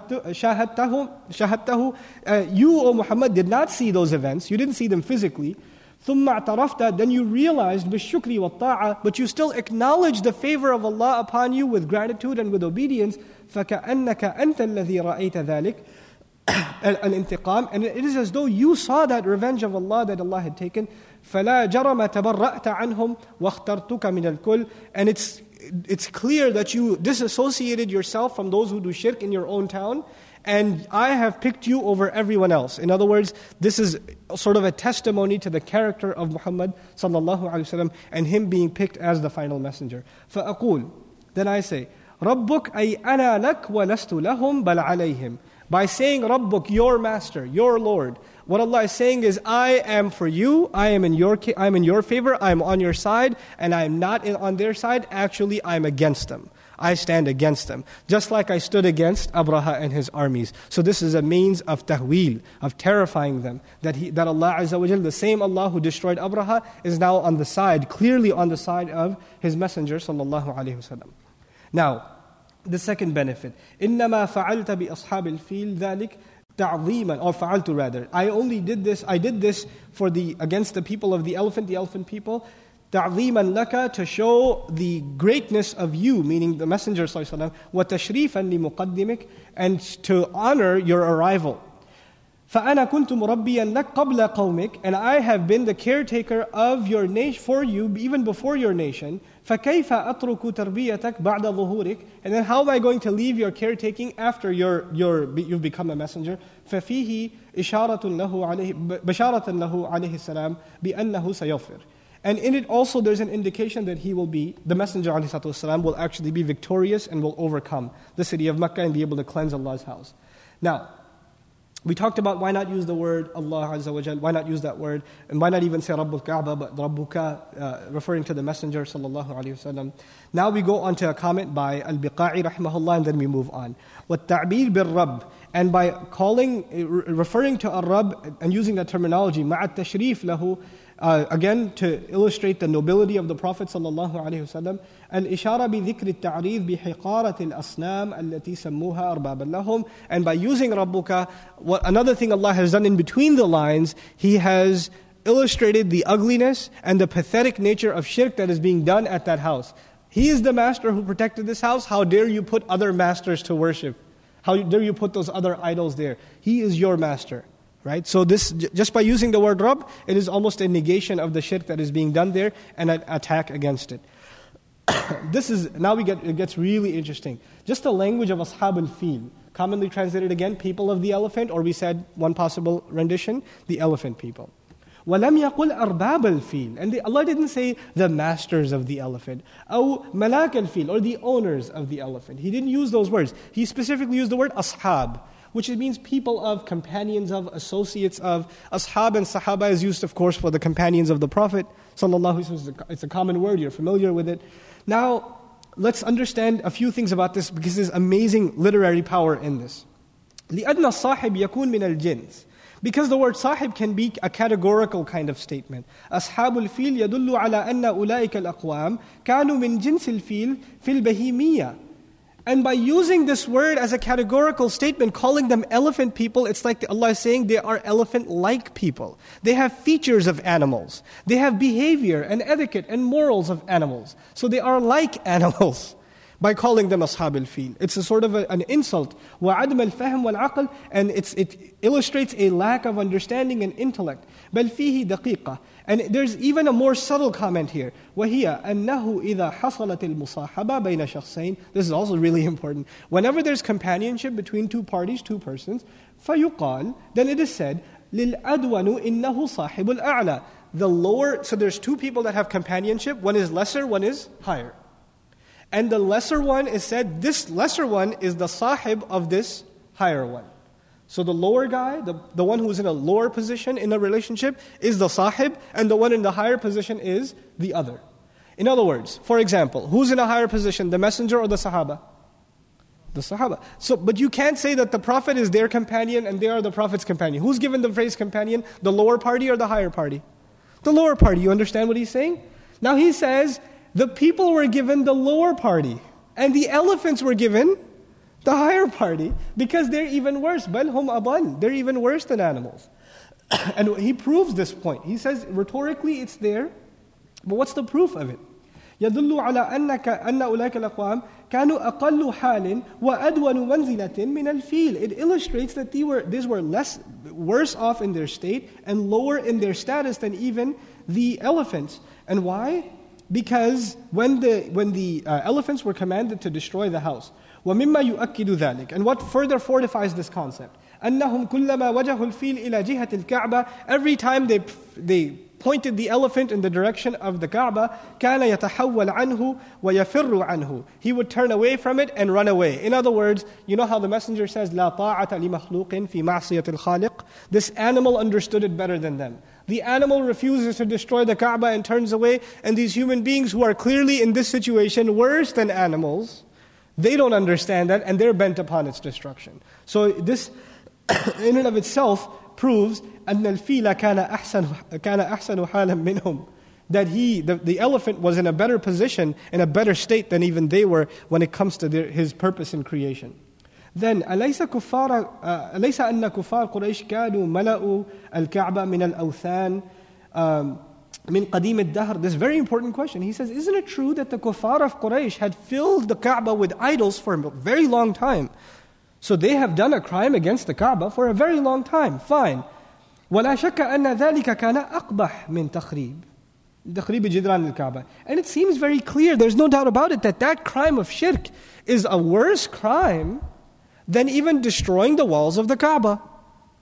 شَاهَدْتَهُ. You, O Muhammad, did not see those events. You didn't see them physically. ثُمَّ اعْتَرَفْتَ. Then you realized بِالشُّكْرِ وَالطَّاعَةِ. But you still acknowledge the favor of Allah upon you with gratitude and with obedience. فَكَأَنَّكَ أَنْتَ الَّذِي رَأَيْتَ ذَلِكَ al-intiqam. And it is as though you saw that revenge of Allah that Allah had taken. فَلَا جَرَمَ تَبَرَّأْتَ عَنْهُمْ وَاخْتَرْتُكَ مِنَ الْكُلِّ. And it's clear that you disassociated yourself from those who do shirk in your own town, and I have picked you over everyone else. In other words, this is sort of a testimony to the character of Muhammad sallallahu alaihi wasallam and him being picked as the final messenger. فَأَقُولُ. Then I say, رَبُّكَ أَيْ أَنَا لَكْ وَلَسْتُ لَهُمْ بَلْ عَلَيْهِمْ. By saying Rabbuk, your master, your Lord, what Allah is saying is, I am for you, I am in your favor, I am on your side, and I am not on their side. Actually, I am against them. I stand against them. Just like I stood against Abraha and his armies. So this is a means of tahweel, of terrifying them. That Allah Azza wa Jal, the same Allah who destroyed Abraha, is now on the side, clearly on the side of His Messenger sallallahu alaihi wasallam. Now, the second benefit, إِنَّمَا فَعَلْتَ بِأَصْحَابِ الْفِيلِ ذَلِكَ تَعْظِيمًا. Or فَعَلْتُ rather. I did this against the people of the elephant people, تَعْظِيمًا لَكَ, to show the greatness of you, meaning the Messenger sallallahu alaihi wasallam, وَتَشْرِيفًا لِمُقَدِّمِكَ, and to honor your arrival. فَأَنَا كُنْتُ مُرَبِّيًا لَكَ قَبْلَ قَوْمِكَ. And I have been the caretaker of your nation, for you, even before your nation. فَكَيْفَ أَتْرُكُ تَرْبِيَتَكَ بَعْدَ ظُهُورِكَ. And then how am I going to leave your caretaking after you've become a messenger? فَفِيهِ بَشَارَةً لَهُ عَلَيْهِ السَّلَامِ بِأَنَّهُ سَيَغْفِرُ. And in it also there's an indication that the Messenger ﷺ will actually be victorious and will overcome the city of Mecca and be able to cleanse Allah's house. Now, we talked about why not use the word Allah Azza wa Jal, why not use that word, and why not even say Rabbul Kaaba, but Rabbuka, referring to the Messenger sallallahu alayhi wasallam. Now we go on to a comment by Al-Biqa'i rahimahullah, and then we move on. وَالتَّعْبِيرُ بِالرَّبِّ, and by referring to Ar-Rabb and using that terminology, مَعَ التَّشْرِيفِ لَهُ, again to illustrate the nobility of the Prophet sallallahu alaihi wasallam. الإشارة بذكر التعريض بحقارة الأصنام التي سموها أربابا لهم. And by using Rabbuka, another thing Allah has done in between the lines, He has illustrated the ugliness and the pathetic nature of shirk that is being done at that house. He is the master who protected this house. How dare you put other masters to worship? How dare you put those other idols there? He is your master. Right? So this, just by using the word Rabb, it is almost a negation of the shirk that is being done there and an attack against it. It gets really interesting. Just the language of Ashab al-Fil, commonly translated again, people of the elephant, or we said one possible rendition, the elephant people. وَلَمْ يَقُلْ أَرْبَابَ الْفِيلِ, and Allah didn't say the masters of the elephant, أو مَلَاكَ الْفِيلِ, or the owners of the elephant. He didn't use those words. He specifically used the word ashab, which it means people of, companions of, associates of. Ashab and Sahaba is used, of course, for the companions of the Prophet sallallahu alaihi wasallam. It's a common word, you're familiar with it. Now, let's understand a few things about this, because there's amazing literary power in this. لِأَنَّ الصَّاحِبْ يَكُونْ مِنَ الْجِنْسِ, because the word sahib can be a categorical kind of statement. أصحاب الفيل يدل على أن أولئك الأقوام كانوا من جنس الفيل في البهيمية. And by using this word as a categorical statement, calling them elephant people, it's like Allah is saying they are elephant-like people. They have features of animals. They have behavior and etiquette and morals of animals. So they are like animals by calling them ashab al-fil. It's a sort of an insult. وَعَدْمَ الْفَهْمِ وَالْعَقْلِ, and it illustrates a lack of understanding and intellect. بَلْ فِيهِ دَقِيقَةٌ, and there's even a more subtle comment here. وَهِيَ أَنَّهُ إِذَا حَصَلَتِ الْمُصَاحَبَةِ بَيْنَ شَخْصَيْنِ. This is also really important. Whenever there's companionship between two parties, two persons, فَيُقَال, then it is said, لِلْأَدْوَنُ إِنَّهُ صَاحِبُ الْأَعْلَى. The lower, so there's two people that have companionship. One is lesser, one is higher. And the lesser one is said, this lesser one is the sahib of this higher one. So the lower guy, the one who's in a lower position in a relationship, is the sahib, and the one in the higher position is the other. In other words, for example, who's in a higher position, the messenger or the sahaba? The sahaba. So, but you can't say that the Prophet is their companion and they are the Prophet's companion. Who's given the phrase companion? The lower party or the higher party? The lower party. You understand what he's saying? Now he says, the people were given the lower party, and the elephants were given the higher party, because they're even worse. بَلْ هُمْ أَضَلُّ, they're even worse than animals. And he proves this point. He says, rhetorically it's there, but what's the proof of it? يَدُلُّ عَلَىٰ أَنَّ أُولَٰئِكَ الْأَقْوَامِ كَانُوا أَقَلُّ حَالٍ وَأَدْوَنُ مَنْزِلَةٍ مِنَ الْفِيلِ. It illustrates that these were worse off in their state and lower in their status than even the elephants. And why? Because when the elephants were commanded to destroy the house, وَمِمَّا يُؤَكِّدُ ذَلك, and what further fortifies this concept, أَنَّهُمْ كُلَّمَا وَجَهُ الْفِيلِ إِلَى جِهَةِ الْكَعْبَةِ, every time they pointed the elephant in the direction of the Kaaba, كَانَ يَتَحَوَّلْ عَنْهُ وَيَفِرُّ عَنْهُ, he would turn away from it and run away. In other words, you know how the messenger says, لَا طَاعَةَ لِمَخْلُوقٍ فِي مَعْصِيَةِ الْخَالِقِ. This animal understood it better than them. The animal refuses to destroy the Kaaba and turns away, and these human beings who are clearly in this situation worse than animals, they don't understand that, and they're bent upon its destruction. So this, in and of itself, proves أن الفيل كان أحسن حالا منهم, that the elephant was in a better position, in a better state than even they were when it comes to his purpose in creation. Then أليس أن كفار قريش كانوا ملأوا الكعبة من الأوثان من قديم الدهر? This is a very important question. He says, isn't it true that the kuffar of Quraysh had filled the Kaaba with idols for a very long time? So they have done a crime against the Kaaba for a very long time. Fine. ولا شك أن ذلك كان أقبح من تخريب جدران الكعبة. And it seems very clear, there's no doubt about it, that crime of shirk is a worse crime than even destroying the walls of the Kaaba.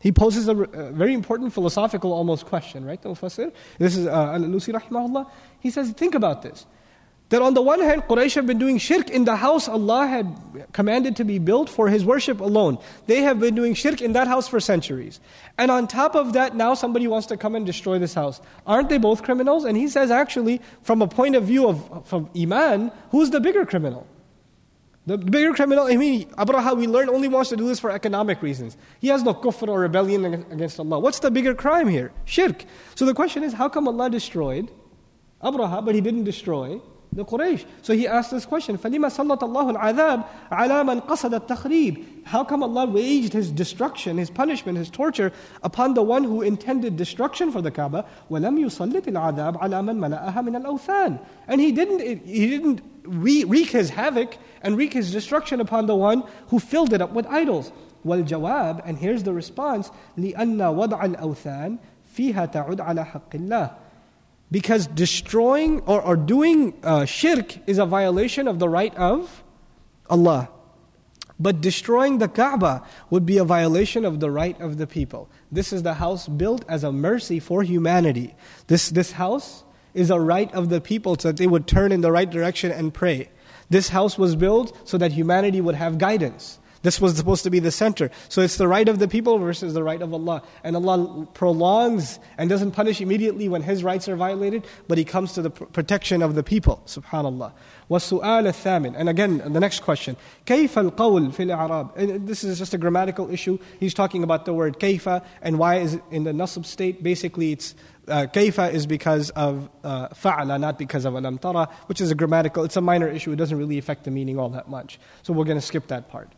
He poses a very important philosophical almost question, right? The Mufassir. This is Al-Alusi rahimahullah. He says, think about this. That on the one hand, Quraysh have been doing shirk in the house Allah had commanded to be built for His worship alone. They have been doing shirk in that house for centuries. And on top of that, now somebody wants to come and destroy this house. Aren't they both criminals? And he says, actually, from a point of view from Iman, who's the bigger criminal? The bigger criminal, Abraha, we learn, only wants to do this for economic reasons. He has no kufr or rebellion against Allah. What's the bigger crime here? Shirk. So the question is, how come Allah destroyed Abraha, but He didn't destroy the Quraysh? So he asked this question, فَلِمَ سَلَّطَ اللَّهُ الْعَذَابِ عَلَى مَنْ قَصَدَ التَّخْرِيبِ. How come Allah waged His destruction, His punishment, His torture upon the one who intended destruction for the Kaaba? وَلَمْ يُصَلِّتِ الْعَذَابِ عَلَى مَنْ مَلَأَهَا مِنَ الْأَوْثَانِ. And He didn't wreak His havoc and wreak His destruction upon the one who filled it up with idols. وَالْجَوَابِ, and here's the response, لِأَنَّ وَضْعَ الْأَوْثَانِ فِيهَا تَعُدْ عَلَى حَقِّ اللَّهِ. Because destroying or doing shirk is a violation of the right of Allah. But destroying the Kaaba would be a violation of the right of the people. This is the house built as a mercy for humanity. This house is a right of the people so that they would turn in the right direction and pray. This house was built so that humanity would have guidance. This was supposed to be the center. So it's the right of the people versus the right of Allah. And Allah prolongs and doesn't punish immediately when His rights are violated, but He comes to the protection of the people. SubhanAllah. وَالسُّؤَالَ الثَّامِنِ. And again, the next question. كَيْفَ الْقَوْلِ فِي الْأَعْرَابِ. And this is just a grammatical issue. He's talking about the word kayfa and why is it in the nasb state. Basically, it's kayfa is because of fa'ala, not because of alam tara, which is it's a minor issue. It doesn't really affect the meaning all that much. So we're going to skip that part.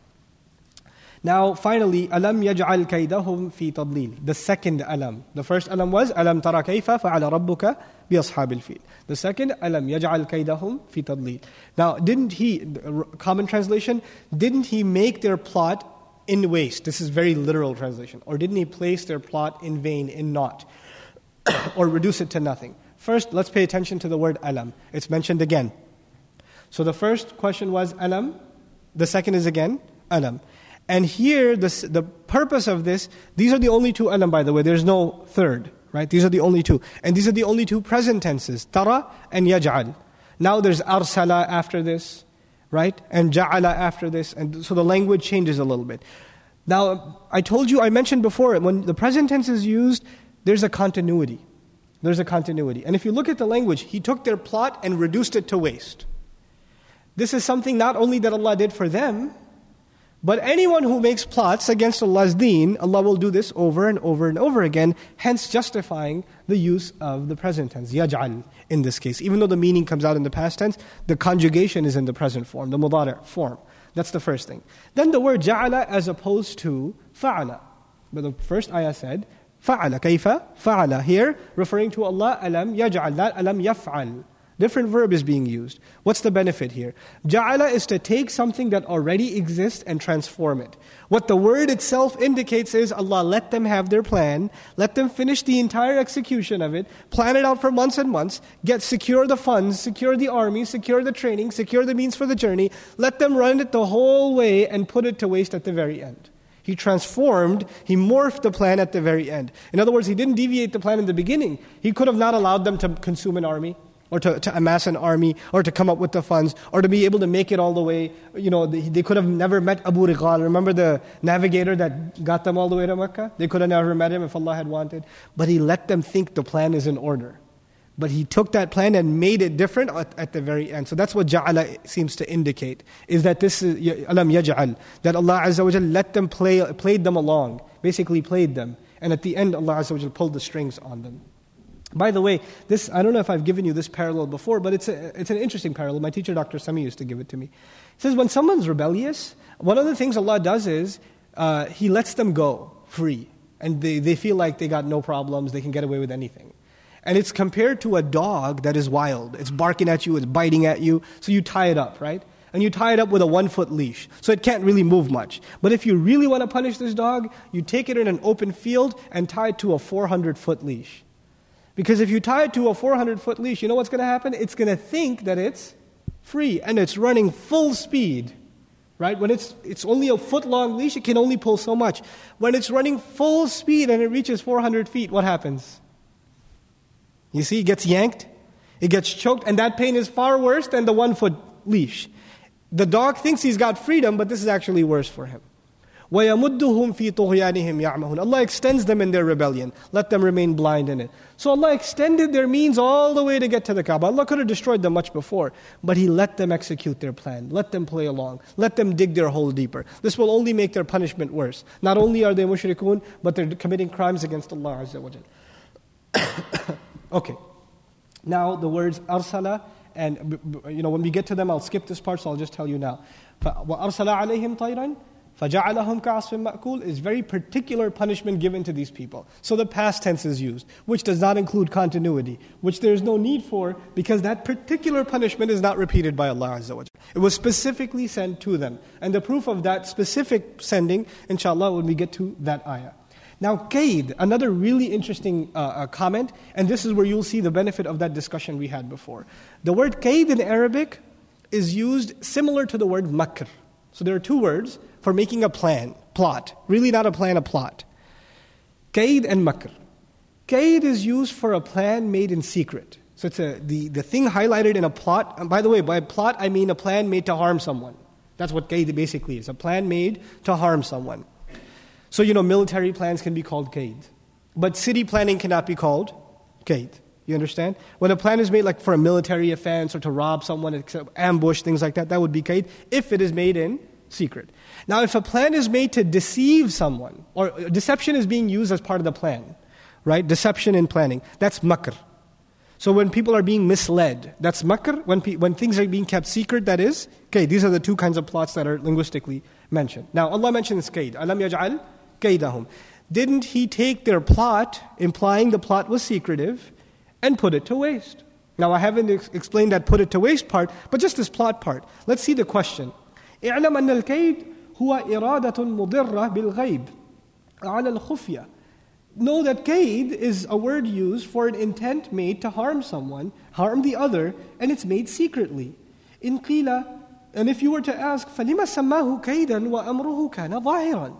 Now, finally, alam yaj'al kaydahum fi tadlil. The second alam. The first alam was alam tara kayfa fa'ala rabbuka bi ashabil fil. The second alam yaj'al kaydahum fi tadlil. Now, common translation, didn't He make their plot in waste? This is very literal translation. Or didn't He place their plot in vain, in naught, or reduce it to nothing? First, let's pay attention to the word alam. It's mentioned again. So the first question was alam. The second is again alam. And here, the purpose of this, these are the only two alam, by the way. There's no third, right? These are the only two. And these are the only two present tenses, tara and yaj'al. Now there's arsala after this, right? And ja'ala after this. And so the language changes a little bit. Now, I mentioned before, when the present tense is used, there's a continuity. There's a continuity. And if you look at the language, He took their plot and reduced it to waste. This is something not only that Allah did for them, but anyone who makes plots against Allah's deen, Allah will do this over and over and over again, hence justifying the use of the present tense, yaj'al in this case. Even though the meaning comes out in the past tense, the conjugation is in the present form, the mudari' form. That's the first thing. Then the word ja'ala as opposed to fa'ala. But the first ayah said, fa'ala, kayfa, fa'ala. Here, referring to Allah, alam yaj'al, not alam yaf'al. Different verb is being used. What's the benefit here? Ja'ala is to take something that already exists and transform it. What the word itself indicates is Allah let them have their plan, let them finish the entire execution of it, plan it out for months and months, secure the funds, secure the army, secure the training, secure the means for the journey, let them run it the whole way and put it to waste at the very end. He transformed, He morphed the plan at the very end. In other words, He didn't deviate the plan in the beginning. He could have not allowed them to consume an army, or to amass an army, or to come up with the funds, or to be able to make it all the way. They could have never met Abu Rigal. Remember the navigator that got them all the way to Mecca? They could have never met him if Allah had wanted. But He let them think the plan is in order. But He took that plan and made it different at the very end. So that's what ja'ala seems to indicate, is that this is alam yaj'al, that Allah Azza wa Jal let them played them along, basically played them. And at the end, Allah Azza wa Jal pulled the strings on them. By the way, I don't know if I've given you this parallel before, but it's an interesting parallel. My teacher, Dr. Sami, used to give it to me. He says when someone's rebellious, one of the things Allah does is He lets them go free. And they feel like they got no problems, they can get away with anything. And it's compared to a dog that is wild. It's barking at you, it's biting at you, so you tie it up, right? And you tie it up with a 1-foot leash, so it can't really move much. But if you really want to punish this dog, you take it in an open field and tie it to a 400-foot leash. Because if you tie it to a 400-foot leash, you know what's going to happen? It's going to think that it's free, and it's running full speed. Right? When it's only a foot-long leash, it can only pull so much. When it's running full speed and it reaches 400 feet, what happens? You see, it gets yanked, it gets choked, and that pain is far worse than the 1-foot leash. The dog thinks he's got freedom, but this is actually worse for him. وَيَمُدُّهُمْ فِي طُغْيَانِهِمْ يَعْمَهُونَ Allah extends them in their rebellion. Let them remain blind in it. So Allah extended their means all the way to get to the Kaaba. Allah could have destroyed them much before, but He let them execute their plan. Let them play along. Let them dig their hole deeper. This will only make their punishment worse. Not only are they mushrikun, but they're committing crimes against Allah Azza wa Jal. Okay. Now the words arsala, and when we get to them, I'll skip this part, so I'll just tell you now. وَأَرْسَلَ عَلَيْهِمْ طَيْرًا فَجَعَلَهُمْ كَعَصْفٍ مَأْكُولٍ is very particular punishment given to these people. So the past tense is used, which does not include continuity, which there is no need for, because that particular punishment is not repeated by Allah Azza wa Jalla. It was specifically sent to them. And the proof of that specific sending, inshallah, when we get to that ayah. Now, kaid, another really interesting comment, and this is where you'll see the benefit of that discussion we had before. The word kaid in Arabic is used similar to the word makr. So there are two words for making a plot. Really not a plan, a plot. Kaid and makr. Kaid is used for a plan made in secret. So it's the thing highlighted in a plot. And by the way, by plot I mean a plan made to harm someone. That's what kaid basically is, a plan made to harm someone. So military plans can be called kaid. But city planning cannot be called kaid. You understand? When a plan is made like for a military offense or to rob someone, ambush, things like that, that would be kaid if it is made in secret. Now, if a plan is made to deceive someone, or deception is being used as part of the plan, right? Deception in planning, that's makr. So when people are being misled, that's makr. When things are being kept secret, that is kaid. These are the two kinds of plots that are linguistically mentioned. Now, Allah mentions kaid. Alam yaj'al kaydahum. Didn't He take their plot, implying the plot was secretive, and put it to waste? Now, I haven't explained that put it to waste part, but just this plot part. Let's see the question. اعلم أن الكيد هو إرادة مضرة بالغيب على الخفية. Know that kaid is a word used for an intent made to harm someone, harm the other, and it's made secretly. إن قيل, and if you were to ask, فلما سماه كيدا وأمره كان ظاهرا.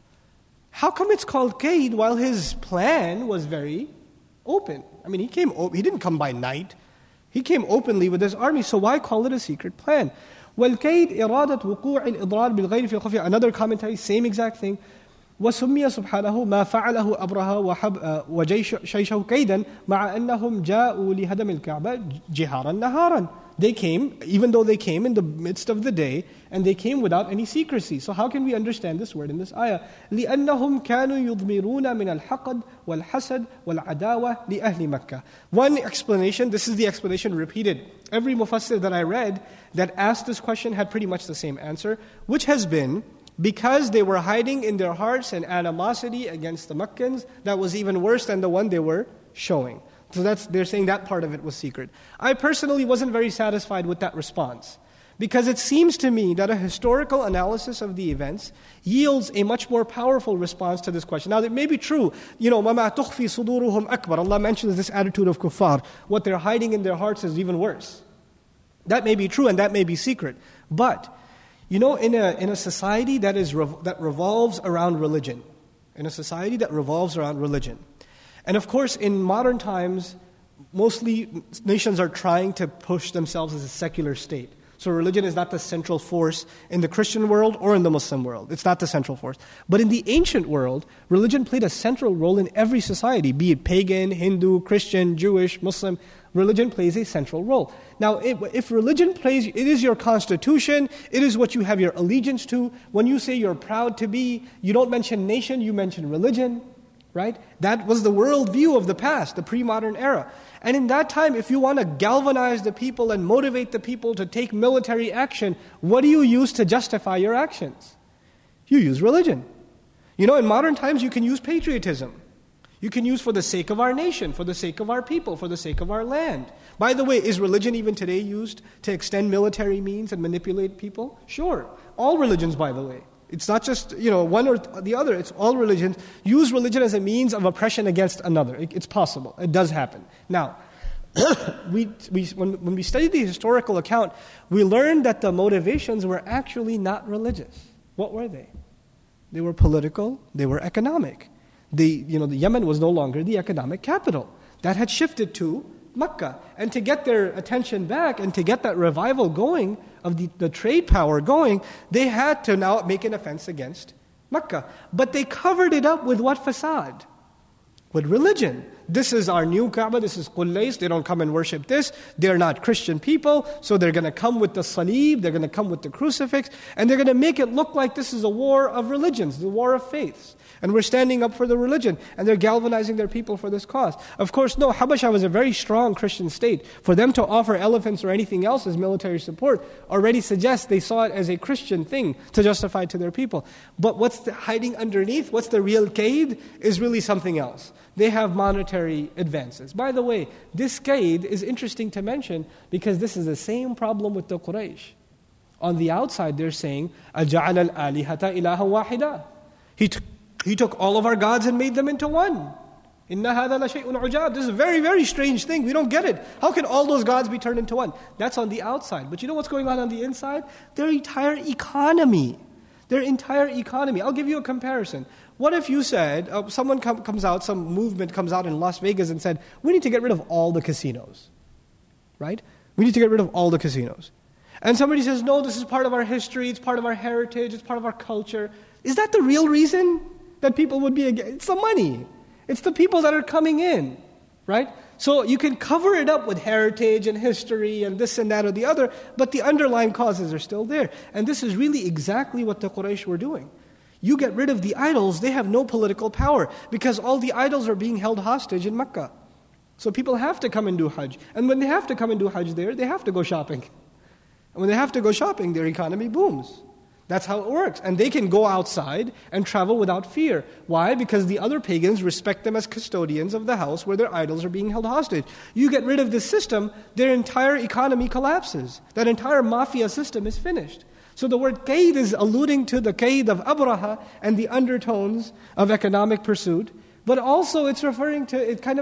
How come it's called kaid while his plan was very open? I mean, he didn't come by night. He came openly with his army, so why call it a secret plan? وَالْكَيْدْ إِرَادَةُ وُقُوعِ الْإِضْرَارِ بِالْغَيْرِ فِي الْخُفْيَةِ. Another commentary, same exact thing. وَسُمِّيَ سُبْحَانَهُ مَا فَعَلَهُ أَبْرَهَ وَجَيْشَهُ كَيْدًا مَعَ أَنَّهُمْ جَاءُوا لِهَدَمِ الْكَعْبَةِ جِهَارًا نَهَارًا. They came, even though they came in the midst of the day, and they came without any secrecy. So how can we understand this word in this ayah? لِأَنَّهُمْ كَانُوا يُضْمِرُونَ مِنَ الْحَقَدِ وَالْحَسَدِ وَالْعَدَاوَةِ لِأَهْلِ مَكَّةِ. One explanation, this is the explanation repeated. Every mufassir that I read that asked this question had pretty much the same answer, which has been, because they were hiding in their hearts an animosity against the Meccans that was even worse than the one they were showing. So they're saying that part of it was secret. I personally wasn't very satisfied with that response, because it seems to me that a historical analysis of the events yields a much more powerful response to this question. Now, it may be true, وَمَا تُخْفِي صُدُورُهُمْ أَكْبَرُ. Allah mentions this attitude of kuffar. What they're hiding in their hearts is even worse. That may be true and that may be secret. But, in a society that revolves around religion, and of course, in modern times, mostly nations are trying to push themselves as a secular state. So religion is not the central force in the Christian world or in the Muslim world. It's not the central force. But in the ancient world, religion played a central role in every society, be it pagan, Hindu, Christian, Jewish, Muslim. Religion plays a central role. Now, if religion plays, it is your constitution, it is what you have your allegiance to. When you say you're proud to be, you don't mention nation, you mention religion. Right? That was the worldview of the past, the pre-modern era. And in that time, if you want to galvanize the people and motivate the people to take military action, what do you use to justify your actions? You use religion. In modern times, you can use patriotism. You can use for the sake of our nation, for the sake of our people, for the sake of our land. By the way, is religion even today used to extend military means and manipulate people? Sure. All religions, by the way. It's not just, one or the other. It's all religions. Use religion as a means of oppression against another. It's possible. It does happen. Now, when we study the historical account, we learned that the motivations were actually not religious. What were they? They were political, they were economic. The Yemen was no longer the economic capital. That had shifted to Mecca. And to get their attention back and to get that revival going, of the trade power going, they had to now make an offense against Mecca. But they covered it up with what fasad? With religion. This is our new Kaaba, this is Qullays, they don't come and worship this, they're not Christian people, so they're going to come with the salib, they're going to come with the crucifix, and they're going to make it look like this is a war of religions, the war of faiths. And we're standing up for the religion, and they're galvanizing their people for this cause. Of course, no, Habasha was a very strong Christian state. For them to offer elephants or anything else as military support already suggests they saw it as a Christian thing to justify to their people. But what's hiding underneath, what's the real kaid, is really something else. They have monetary advances. By the way, this kaid is interesting to mention because this is the same problem with the Quraysh. On the outside, they're saying, أَجَعَلَ الْآلِهَةَ إِلَهًا وَاحِدًا. He took all of our gods and made them into one. إِنَّ هَذَا لَشَيْءٌ عُجَابٌ. This is a very, very strange thing. We don't get it. How can all those gods be turned into one? That's on the outside. But you know what's going on the inside? Their entire economy. I'll give you a comparison. What if you said, someone comes out, some movement comes out in Las Vegas and said, we need to get rid of all the casinos. Right? We need to get rid of all the casinos. And somebody says, no, this is part of our history, it's part of our heritage, it's part of our culture. Is that the real reason that people would be against? It's the money. It's the people that are coming in, right? So you can cover it up with heritage and history and this and that or the other, but the underlying causes are still there. And this is really exactly what the Quraysh were doing. You get rid of the idols, they have no political power because all the idols are being held hostage in Mecca. So people have to come and do Hajj. And when they have to come and do Hajj there, they have to go shopping. And when they have to go shopping, their economy booms. That's how it works. And they can go outside and travel without fear. Why? Because the other pagans respect them as custodians of the house where their idols are being held hostage. You get rid of this system, their entire economy collapses. That entire mafia system is finished. So the word kaid is alluding to the kaid of Abraha and the undertones of economic pursuit. But also it's referring to kind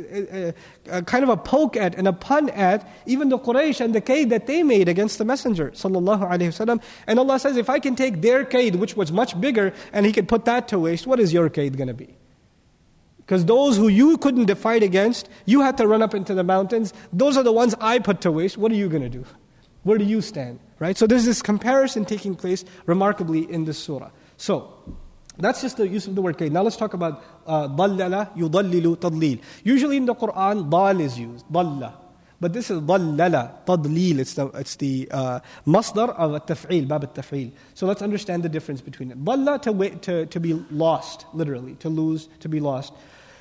of a poke at and a pun at even the Quraysh and the kaid that they made against the Messenger sallallahu alaihi wasallam. And Allah says, if I can take their kaid, which was much bigger, and He can put that to waste, what is your kaid going to be? Because those who you couldn't fight against, you had to run up into the mountains. Those are the ones I put to waste. What are you going to do? Where do you stand? Right? So there's this comparison taking place remarkably in this surah. So that's just the use of the word kaid. Now let's talk about ضَلَّلَ يُضَلِّلُ تَضْلِيل. Usually in the Quran, dal is used, ضَلَّ. But this is ضَلَّلَ, تَضْلِيل. It's the masdar of التفعيل, باب التفعيل. So let's understand the difference between it. ضَلَّ to be lost, literally, to lose, to be lost.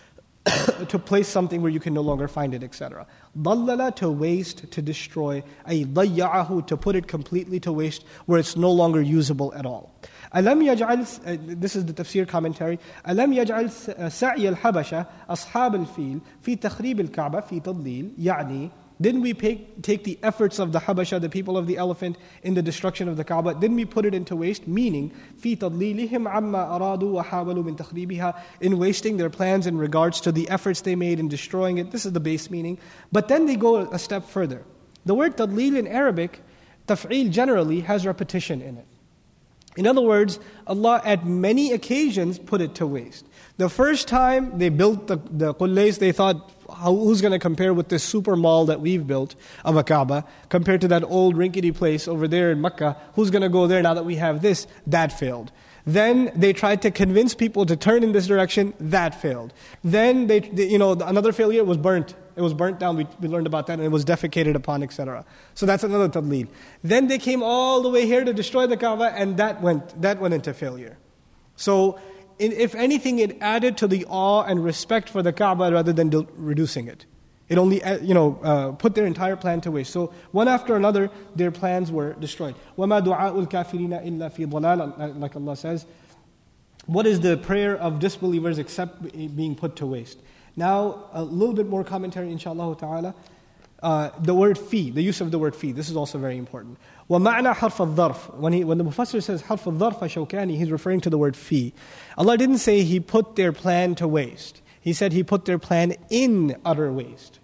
To place something where you can no longer find it, etc. ضَلَّلَ to waste, to destroy. أي ضَيَّعَهُ to put it completely to waste, where it's no longer usable at all. أَلَمْ يَجْعَلْ this is the tafsir commentary. أَلَمْ يَجْعَلْ سَعْيَ الْحَبَشَةِ أَصْحَابَ الْفِيلِ فِي تَخْرِيبِ الْكَعْبَةِ فِي تَضْلِيلِ يعني, didn't we take the efforts of the Habasha, the people of the elephant, in the destruction of the Kaaba? Didn't we put it into waste? Meaning, فِي تَضْلِيلِهِمْ عَمَّا أَرَادُوا وَحَاوَلُوا مِنْ تَخْرِيبِهَا, in wasting their plans in regards to the efforts they made in destroying it. This is the base meaning. But then they go a step further. The word tadlil in Arabic, taf'il generally, has repetition in it. In other words, Allah at many occasions put it to waste. The first time they built the Qullays, they thought, who's going to compare with this super mall that we've built of a Kaaba, compared to that old rinkety place over there in Mecca? Who's going to go there now that we have this? That failed. Then they tried to convince people to turn in this direction. That failed. Then another failure was burnt. It was burnt down. We learned about that, and it was defecated upon, etc. So that's another tadlil. Then they came all the way here to destroy the Kaaba, and that went into failure. So, if anything, it added to the awe and respect for the Kaaba rather than reducing it. It only, put their entire plan to waste. So one after another, their plans were destroyed. وَمَا دُعَاءُ الْكَافِرِينَ إِلَّا فِي ضَلَالٍ, like Allah says. What is the prayer of disbelievers except being put to waste? Now, a little bit more commentary, inshallah ta'ala. The word fi, the use of the word fi, this is also very important. وَمَعْنَى حَرْفَ الظَّرْفِ. When the Mufassir says حَرْفَ الظَّرْفَ شَوْكَانِ, he's referring to the word fi. Allah didn't say He put their plan to waste. He said He put their plan in utter waste.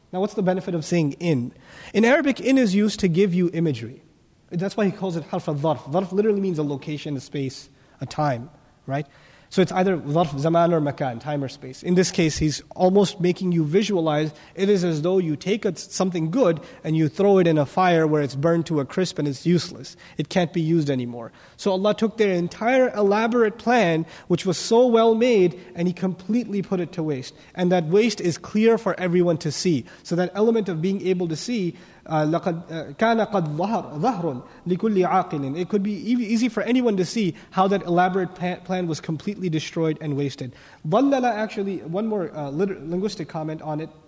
Now what's the benefit of saying in? In Arabic, in is used to give you imagery. That's why he calls it harf al-dharf. Dharf literally means a location, a space, a time, right? So it's either dharf zaman or makan, time or space. In this case, he's almost making you visualize, it is as though you take something good and you throw it in a fire where it's burned to a crisp and it's useless. It can't be used anymore. So Allah took their entire elaborate plan, which was so well made, and He completely put it to waste. And that waste is clear for everyone to see. So that element of being able to see, لَقَدْ كَانَ قَدْ ظَهْرٌ لِكُلِّ عَاقِلٍ. It could be easy for anyone to see how that elaborate plan was completely destroyed and wasted. ضَلَّلَ, actually, one more linguistic comment on it.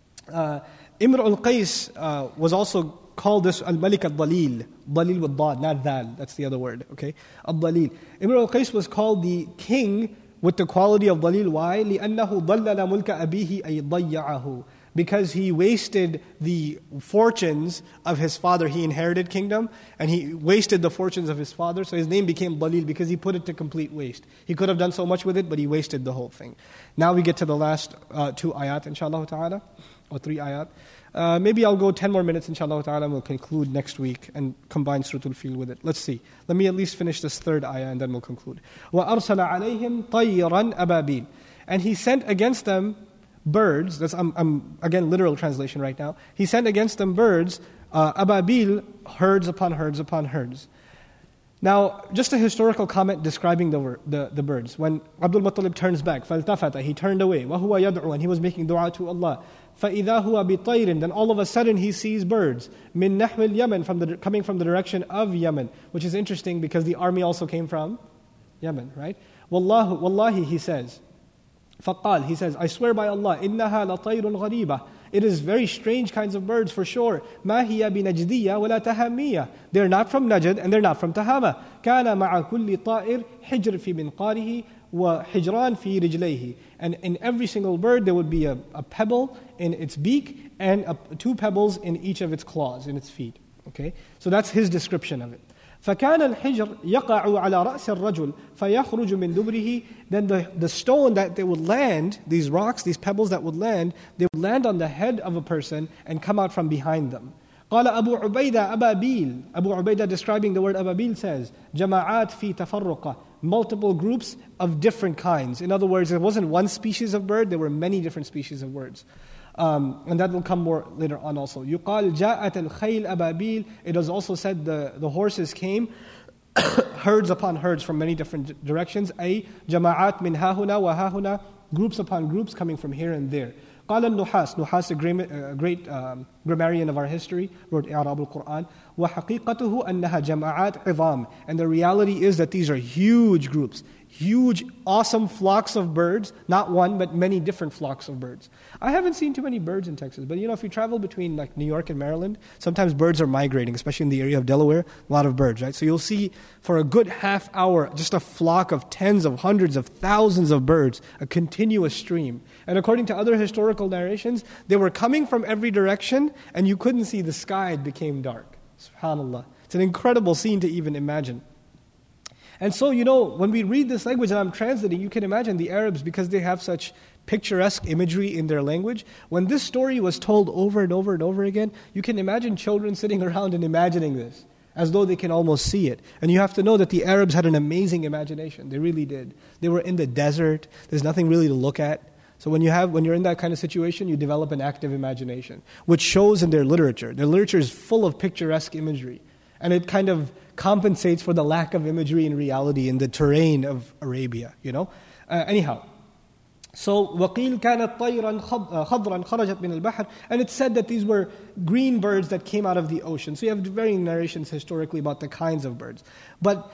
Imr al-Qais was also called this al-Malik al-Dalil. Dalil with dad, not dal. That's the other word, okay? Al-Dalil. Imr al-Qais was called the king with the quality of Dalil. Why? لِأَنَّهُ ضَلَّلَ مُلْكَ أَبِيهِ أَيْ ضَيَّعَهُ. Because he wasted the fortunes of his father. He inherited kingdom, and he wasted the fortunes of his father, so his name became Dalil because he put it to complete waste. He could have done so much with it, but he wasted the whole thing. Now we get to the last 2 ayat, inshallah ta'ala, or 3 ayat. Maybe I'll go 10 more minutes, inshallah ta'ala, and we'll conclude next week and combine Surah Al-Fil with it. Let's see. Let me at least finish this 3rd ayah, and then we'll conclude. وَأَرْسَلَ عَلَيْهِمْ طَيِّرًا أَبَابِيلَ. And he sent against them birds. That's I'm again literal translation right now. He sent against them birds, ababil, herds upon herds upon herds. Now, just a historical comment describing the birds. When Abdul Muttalib turns back, فَالْتَفَتَ, he turned away, وَهُوَ يَدْعُو, and he was making dua to Allah. فَإِذَا هُوَ بِطَيْرٍ, then all of a sudden he sees birds. مِن نَحْوِ الْيَمَنِ, coming from the direction of Yemen, which is interesting because the army also came from Yemen, right? Wallahi, he says. فَقَالْ, he says, I swear by Allah, إِنَّهَا لَطَيْرٌ غَرِيبَةٌ. It is very strange kinds of birds for sure. مَا هِيَ بِنَجْدِيَّةٍ وَلَا تَهَامِيَّةٍ. They're not from Najd and they're not from Tahama. كَانَ مَعَ كُلِّ طَائِرٍ حِجْرٍ فِي مِنْقَارِهِ وَحِجْرَانٍ فِي رِجْلَيْهِ. And in every single bird there would be a pebble in its beak and 2 pebbles in each of its claws, in its feet. Okay? So that's his description of it. فَكَانَ الْحِجْرُ يَقَعُ عَلَى رَأْسِ الرَّجُلِ فَيَخْرُجُ مِنْ دُبْرِهِ. Then the stone that they would land, these rocks, these pebbles that would land, they would land on the head of a person and come out from behind them. قال أبو عبيدة أبابيل. Abu Ubaidah describing the word ababil says, جَمَعَاتْ فِي تَفَرُّقَ. Multiple groups of different kinds. In other words, it wasn't one species of bird, there were many different species of birds. And that will come more later on also. يُقال جاءت الخيل أبابيل. It is also said the horses came, herds upon herds from many different directions. أي جماعات من هاهنا وهاهنا. Groups upon groups coming from here and there. قال النحاس. Nuhas, a great grammarian of our history, wrote إعراب القرآن. وحقيقته أنها جماعات عظام. And the reality is that these are huge groups. Huge, awesome flocks of birds, not one, but many different flocks of birds. I haven't seen too many birds in Texas, but if you travel between like New York and Maryland, sometimes birds are migrating, especially in the area of Delaware, a lot of birds, right? So you'll see for a good half hour, just a flock of tens of hundreds of thousands of birds, a continuous stream. And according to other historical narrations, they were coming from every direction, and you couldn't see the sky, it became dark. SubhanAllah. It's an incredible scene to even imagine. And so, when we read this language and I'm translating, you can imagine the Arabs, because they have such picturesque imagery in their language, when this story was told over and over and over again, you can imagine children sitting around and imagining this, as though they can almost see it. And you have to know that the Arabs had an amazing imagination. They really did. They were in the desert. There's nothing really to look at. So when you're in that kind of situation, you develop an active imagination, which shows in their literature. Their literature is full of picturesque imagery. And it kind of compensates for the lack of imagery in reality in the terrain of Arabia, Anyhow, so وَقِيلْ كَانَتْ طَيْرًا خَضْرًا خَرَجَتْ مِنَ الْبَحْرِ. And it said that these were green birds that came out of the ocean. So you have varying narrations historically about the kinds of birds. But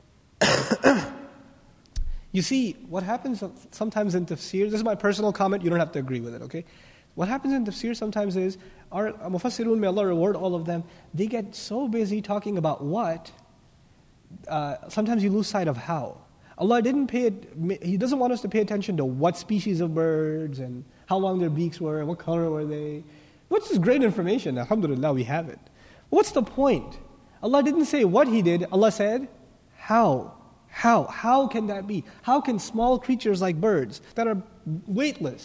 you see, what happens sometimes in tafsir, this is my personal comment, you don't have to agree with it, okay? What happens in tafsir sometimes is, our mufassirun, may Allah reward all of them, they get so busy talking about what, sometimes you lose sight of how. Allah He doesn't want us to pay attention to what species of birds and how long their beaks were and what color were they. Which is great information, alhamdulillah, we have it. What's the point? Allah didn't say what He did, Allah said, how? How can that be? How can small creatures like birds that are weightless,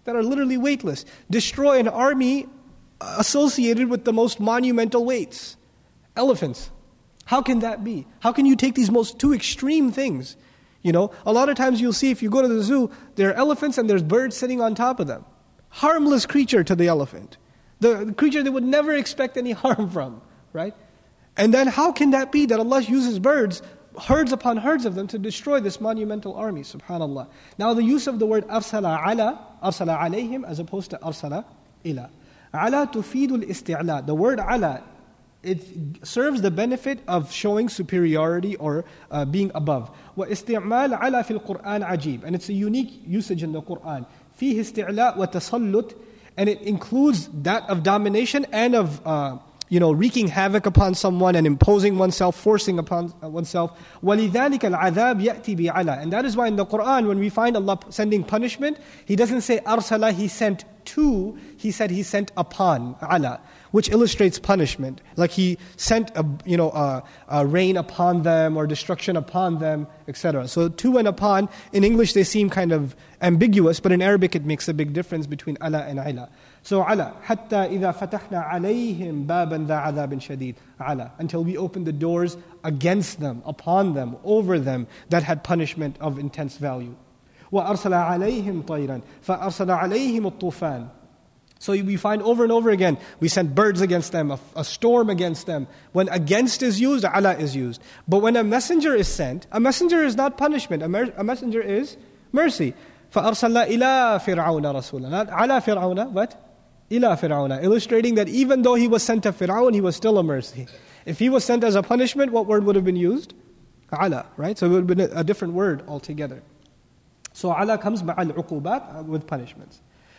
that are literally weightless. Destroy an army associated with the most monumental weights. Elephants. How can that be? How can you take these two extreme things? A lot of times you'll see if you go to the zoo, there are elephants and there's birds sitting on top of them. Harmless creature to the elephant. The creature they would never expect any harm from, right? And then how can that be that Allah uses birds, herds upon herds of them, to destroy this monumental army, subhanallah. Now the use of the word arsala alayhim as opposed to arsala ila. Ala tufidul isti'la. The word ala, it serves the benefit of showing superiority or being above. وَإِسْتِعْمَالَ عَلَى فِي الْقُرْآنِ عَجِيب. And it's a unique usage in the Qur'an. فِيهِ استعلاء وَتَسَلُّط. And it includes that of domination and of wreaking havoc upon someone and imposing oneself, forcing upon oneself. وَلِذَلِكَ الْعَذَابِ يَأْتِي بِعَلَى. And that is why in the Qur'an, when we find Allah sending punishment, He doesn't say arsala, He sent to, He said He sent upon, ala, which illustrates punishment. Like He sent a rain upon them or destruction upon them, etc. So to and upon, in English they seem kind of ambiguous, but in Arabic it makes a big difference between ala and ila. So ala, حَتَّى إِذَا فَتَحْنَا عَلَيْهِمْ بَابًا ذَا عَذَابٍ شَدِيدٍ. Ala, until we opened the doors against them, upon them, over them, that had punishment of intense value. وَأَرْسَلَ عَلَيْهِمْ طَيْرًا فَأَرْسَلَ عَلَيْهِمُ الطُّوفَانِ. So we find over and over again, we sent birds against them, a storm against them. When against is used, ala is used. But when a messenger is sent, a messenger is not punishment, a messenger is mercy. فَأَرْسَلَ إِلَىٰ فِرْعَوْنَ رَسُولًا. Not ala Fir'auna, but ila Fir'auna, illustrating that even though he was sent to Fir'aun, he was still a mercy. If he was sent as a punishment, what word would have been used? Ala, right? So it would have been a different word altogether. So ala comes ma'al uqubat, with punishments.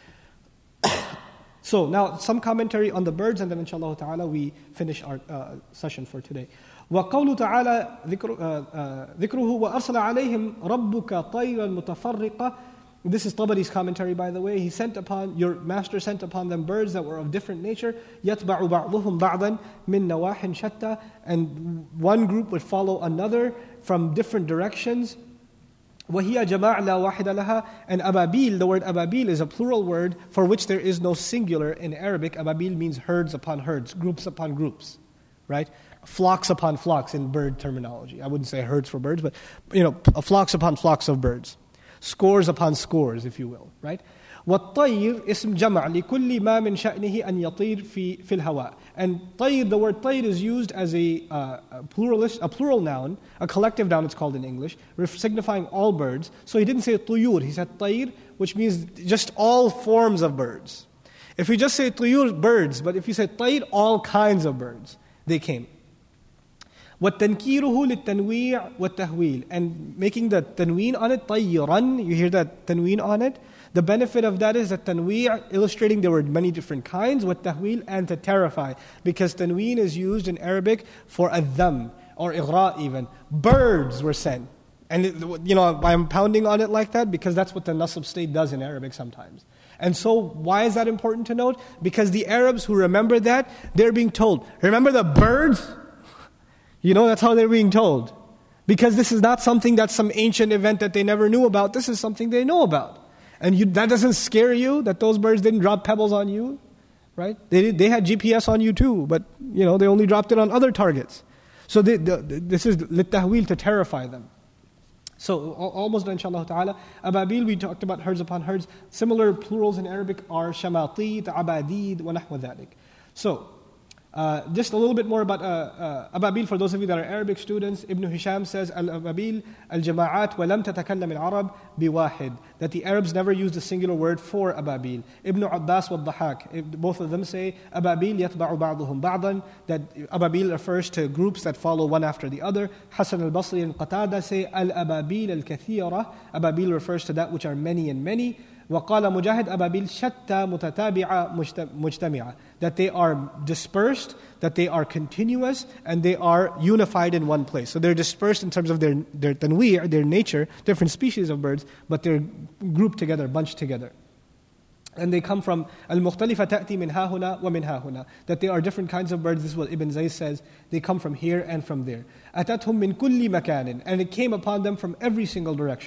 So now some commentary on the birds, and then inshallah ta'ala we finish our session for today. وَقَوْلُ تَعَالَى ذِكْرُهُ وَأَرْسَلَ عَلَيْهِمْ رَبُّكَ طَيْرًا مُتَفَرِّقًا. This is Tabari's commentary, by the way. Your master sent upon them birds that were of different nature. يَتْبَعُ بَعْضُهُمْ بَعْضًا مِنْ نَوَاحٍ شَتَّى. And one group would follow another from different directions. وَهِيَ جَمَاعَ لَا وَاحِدَ لَهَا. And ababil, the word ababil is a plural word for which there is no singular in Arabic. Ababil means herds upon herds, groups upon groups, right? Flocks upon flocks in bird terminology. I wouldn't say herds for birds, but flocks upon flocks of birds. Scores upon scores, if you will, right? وَالطَّيْرِ اسم جمع لكل ما من شأنه أن يطير في الهواء. And طير, the word طير is used as a plural noun, a collective noun it's called in English, signifying all birds. So he didn't say طيور, he said طير, which means just all forms of birds. If you just say طيور, birds, but if you say طير, all kinds of birds, they came. وَتَنْكِيرُهُ لِلتَّنْوِيعِ وَالتَّهْوِيلِ. And making the tanween on it, طَيِّرًا, you hear that tanween on it? The benefit of that is that tanween, illustrating there were many different kinds, وَالتَّهْوِيل, and to terrify. Because tanween is used in Arabic for adham, or ighra even. Birds were sent. And I'm pounding on it like that because that's what the nasab state does in Arabic sometimes. And so why is that important to note? Because the Arabs who remember that, they're being told, remember the birds? That's how they're being told. Because this is not something that's some ancient event that they never knew about. This is something they know about. And that doesn't scare you, that those birds didn't drop pebbles on you, right? They had GPS on you too, but they only dropped it on other targets. So this is للتهويل, to terrify them. So almost inshallah ta'ala, ababil, we talked about herds upon herds. Similar plurals in Arabic are shamatit, abadid, wa nahwa dhalik. So, just a little bit more about ababil for those of you that are Arabic students. Ibn Hisham says, al-ababil al-jama'at wa lam tatakallam al-Arab biwahid. That the Arabs never used a singular word for ababil. Ibn Abbas wa Dhahak, both of them say, ababil yatba'u ba'duhum ba'dan. That ababil refers to groups that follow one after the other. Hasan al-Basri and Qatada say, al-ababil al-kathira. Ababil refers to that which are many and many. وقال مجاهد أبابيل شتى متتابعة مجتمعة. That they are dispersed, that they are continuous, and they are unified in one place. So they're dispersed in terms of their tanwi', their nature, different species of birds, but they're grouped together, bunched together. And they come from al-mukhtalifa ta'ti min hahuna wa min hahuna. That they are different kinds of birds. This is what Ibn Zayd says. They come from here and from there. أتتهم من كل مكان. And it came upon them from every single direction.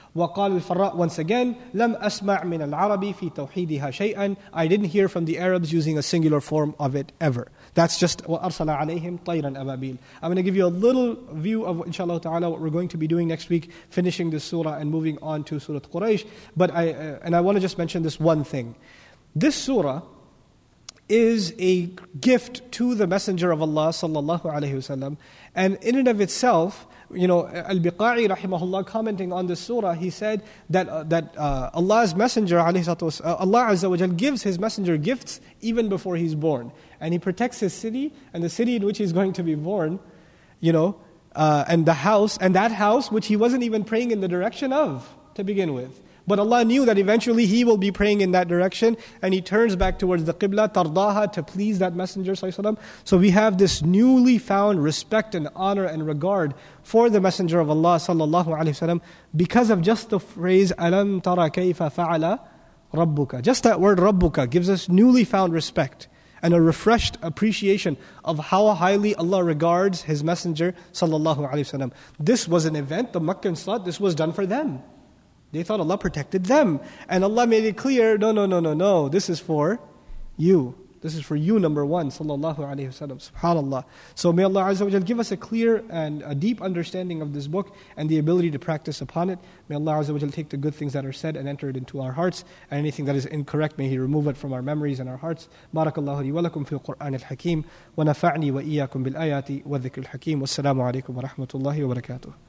وقال الفراء once again لم أسمع من العرب في توحيدها شيئا. I didn't hear from the Arabs using a singular form of it ever. That's just وأرسل عليهم طيرا أبابيل. I'm going to give you a little view of inshallah ta'ala what we're going to be doing next week, finishing this surah and moving on to Surah Quraysh. But I want to just mention this one thing. This surah is a gift to the Messenger of Allah sallallahu alaihi wasallam, and in and of itself, Al-Biqa'i rahimahullah, commenting on this surah, he said that Allah's Messenger Allah Azza wa Jal gives His Messenger gifts even before he's born, and He protects His city and the city in which he's going to be born, and that house which he wasn't even praying in the direction of to begin with. But Allah knew that eventually he will be praying in that direction, and he turns back towards the Qibla, tardaha, to please that Messenger ﷺ. So we have this newly found respect and honor and regard for the Messenger of Allah ﷺ because of just the phrase, أَلَمْ تَرَ كَيْفَ فَعَلَ رَبُّكَ. Just that word رَبُّكَ gives us newly found respect and a refreshed appreciation of how highly Allah regards His Messenger ﷺ. This was an event, the Meccans thought this was done for them. They thought Allah protected them. And Allah made it clear, no, this is for you. This is for you, number one, sallallahu alayhi wa sallam. SubhanAllah. So may Allah Azza wa Jal give us a clear and a deep understanding of this book and the ability to practice upon it. May Allah Azza wa Jal take the good things that are said and enter it into our hearts, and anything that is incorrect, may He remove it from our memories and our hearts. Barakallahu li wa lakum fi al-Qur'an al-Hakim, wa nafa'ni wa iyyakum bil ayati wa dhikr al-Hakim. Wassalamu alaikum wa rahmatullahi wa barakatuh.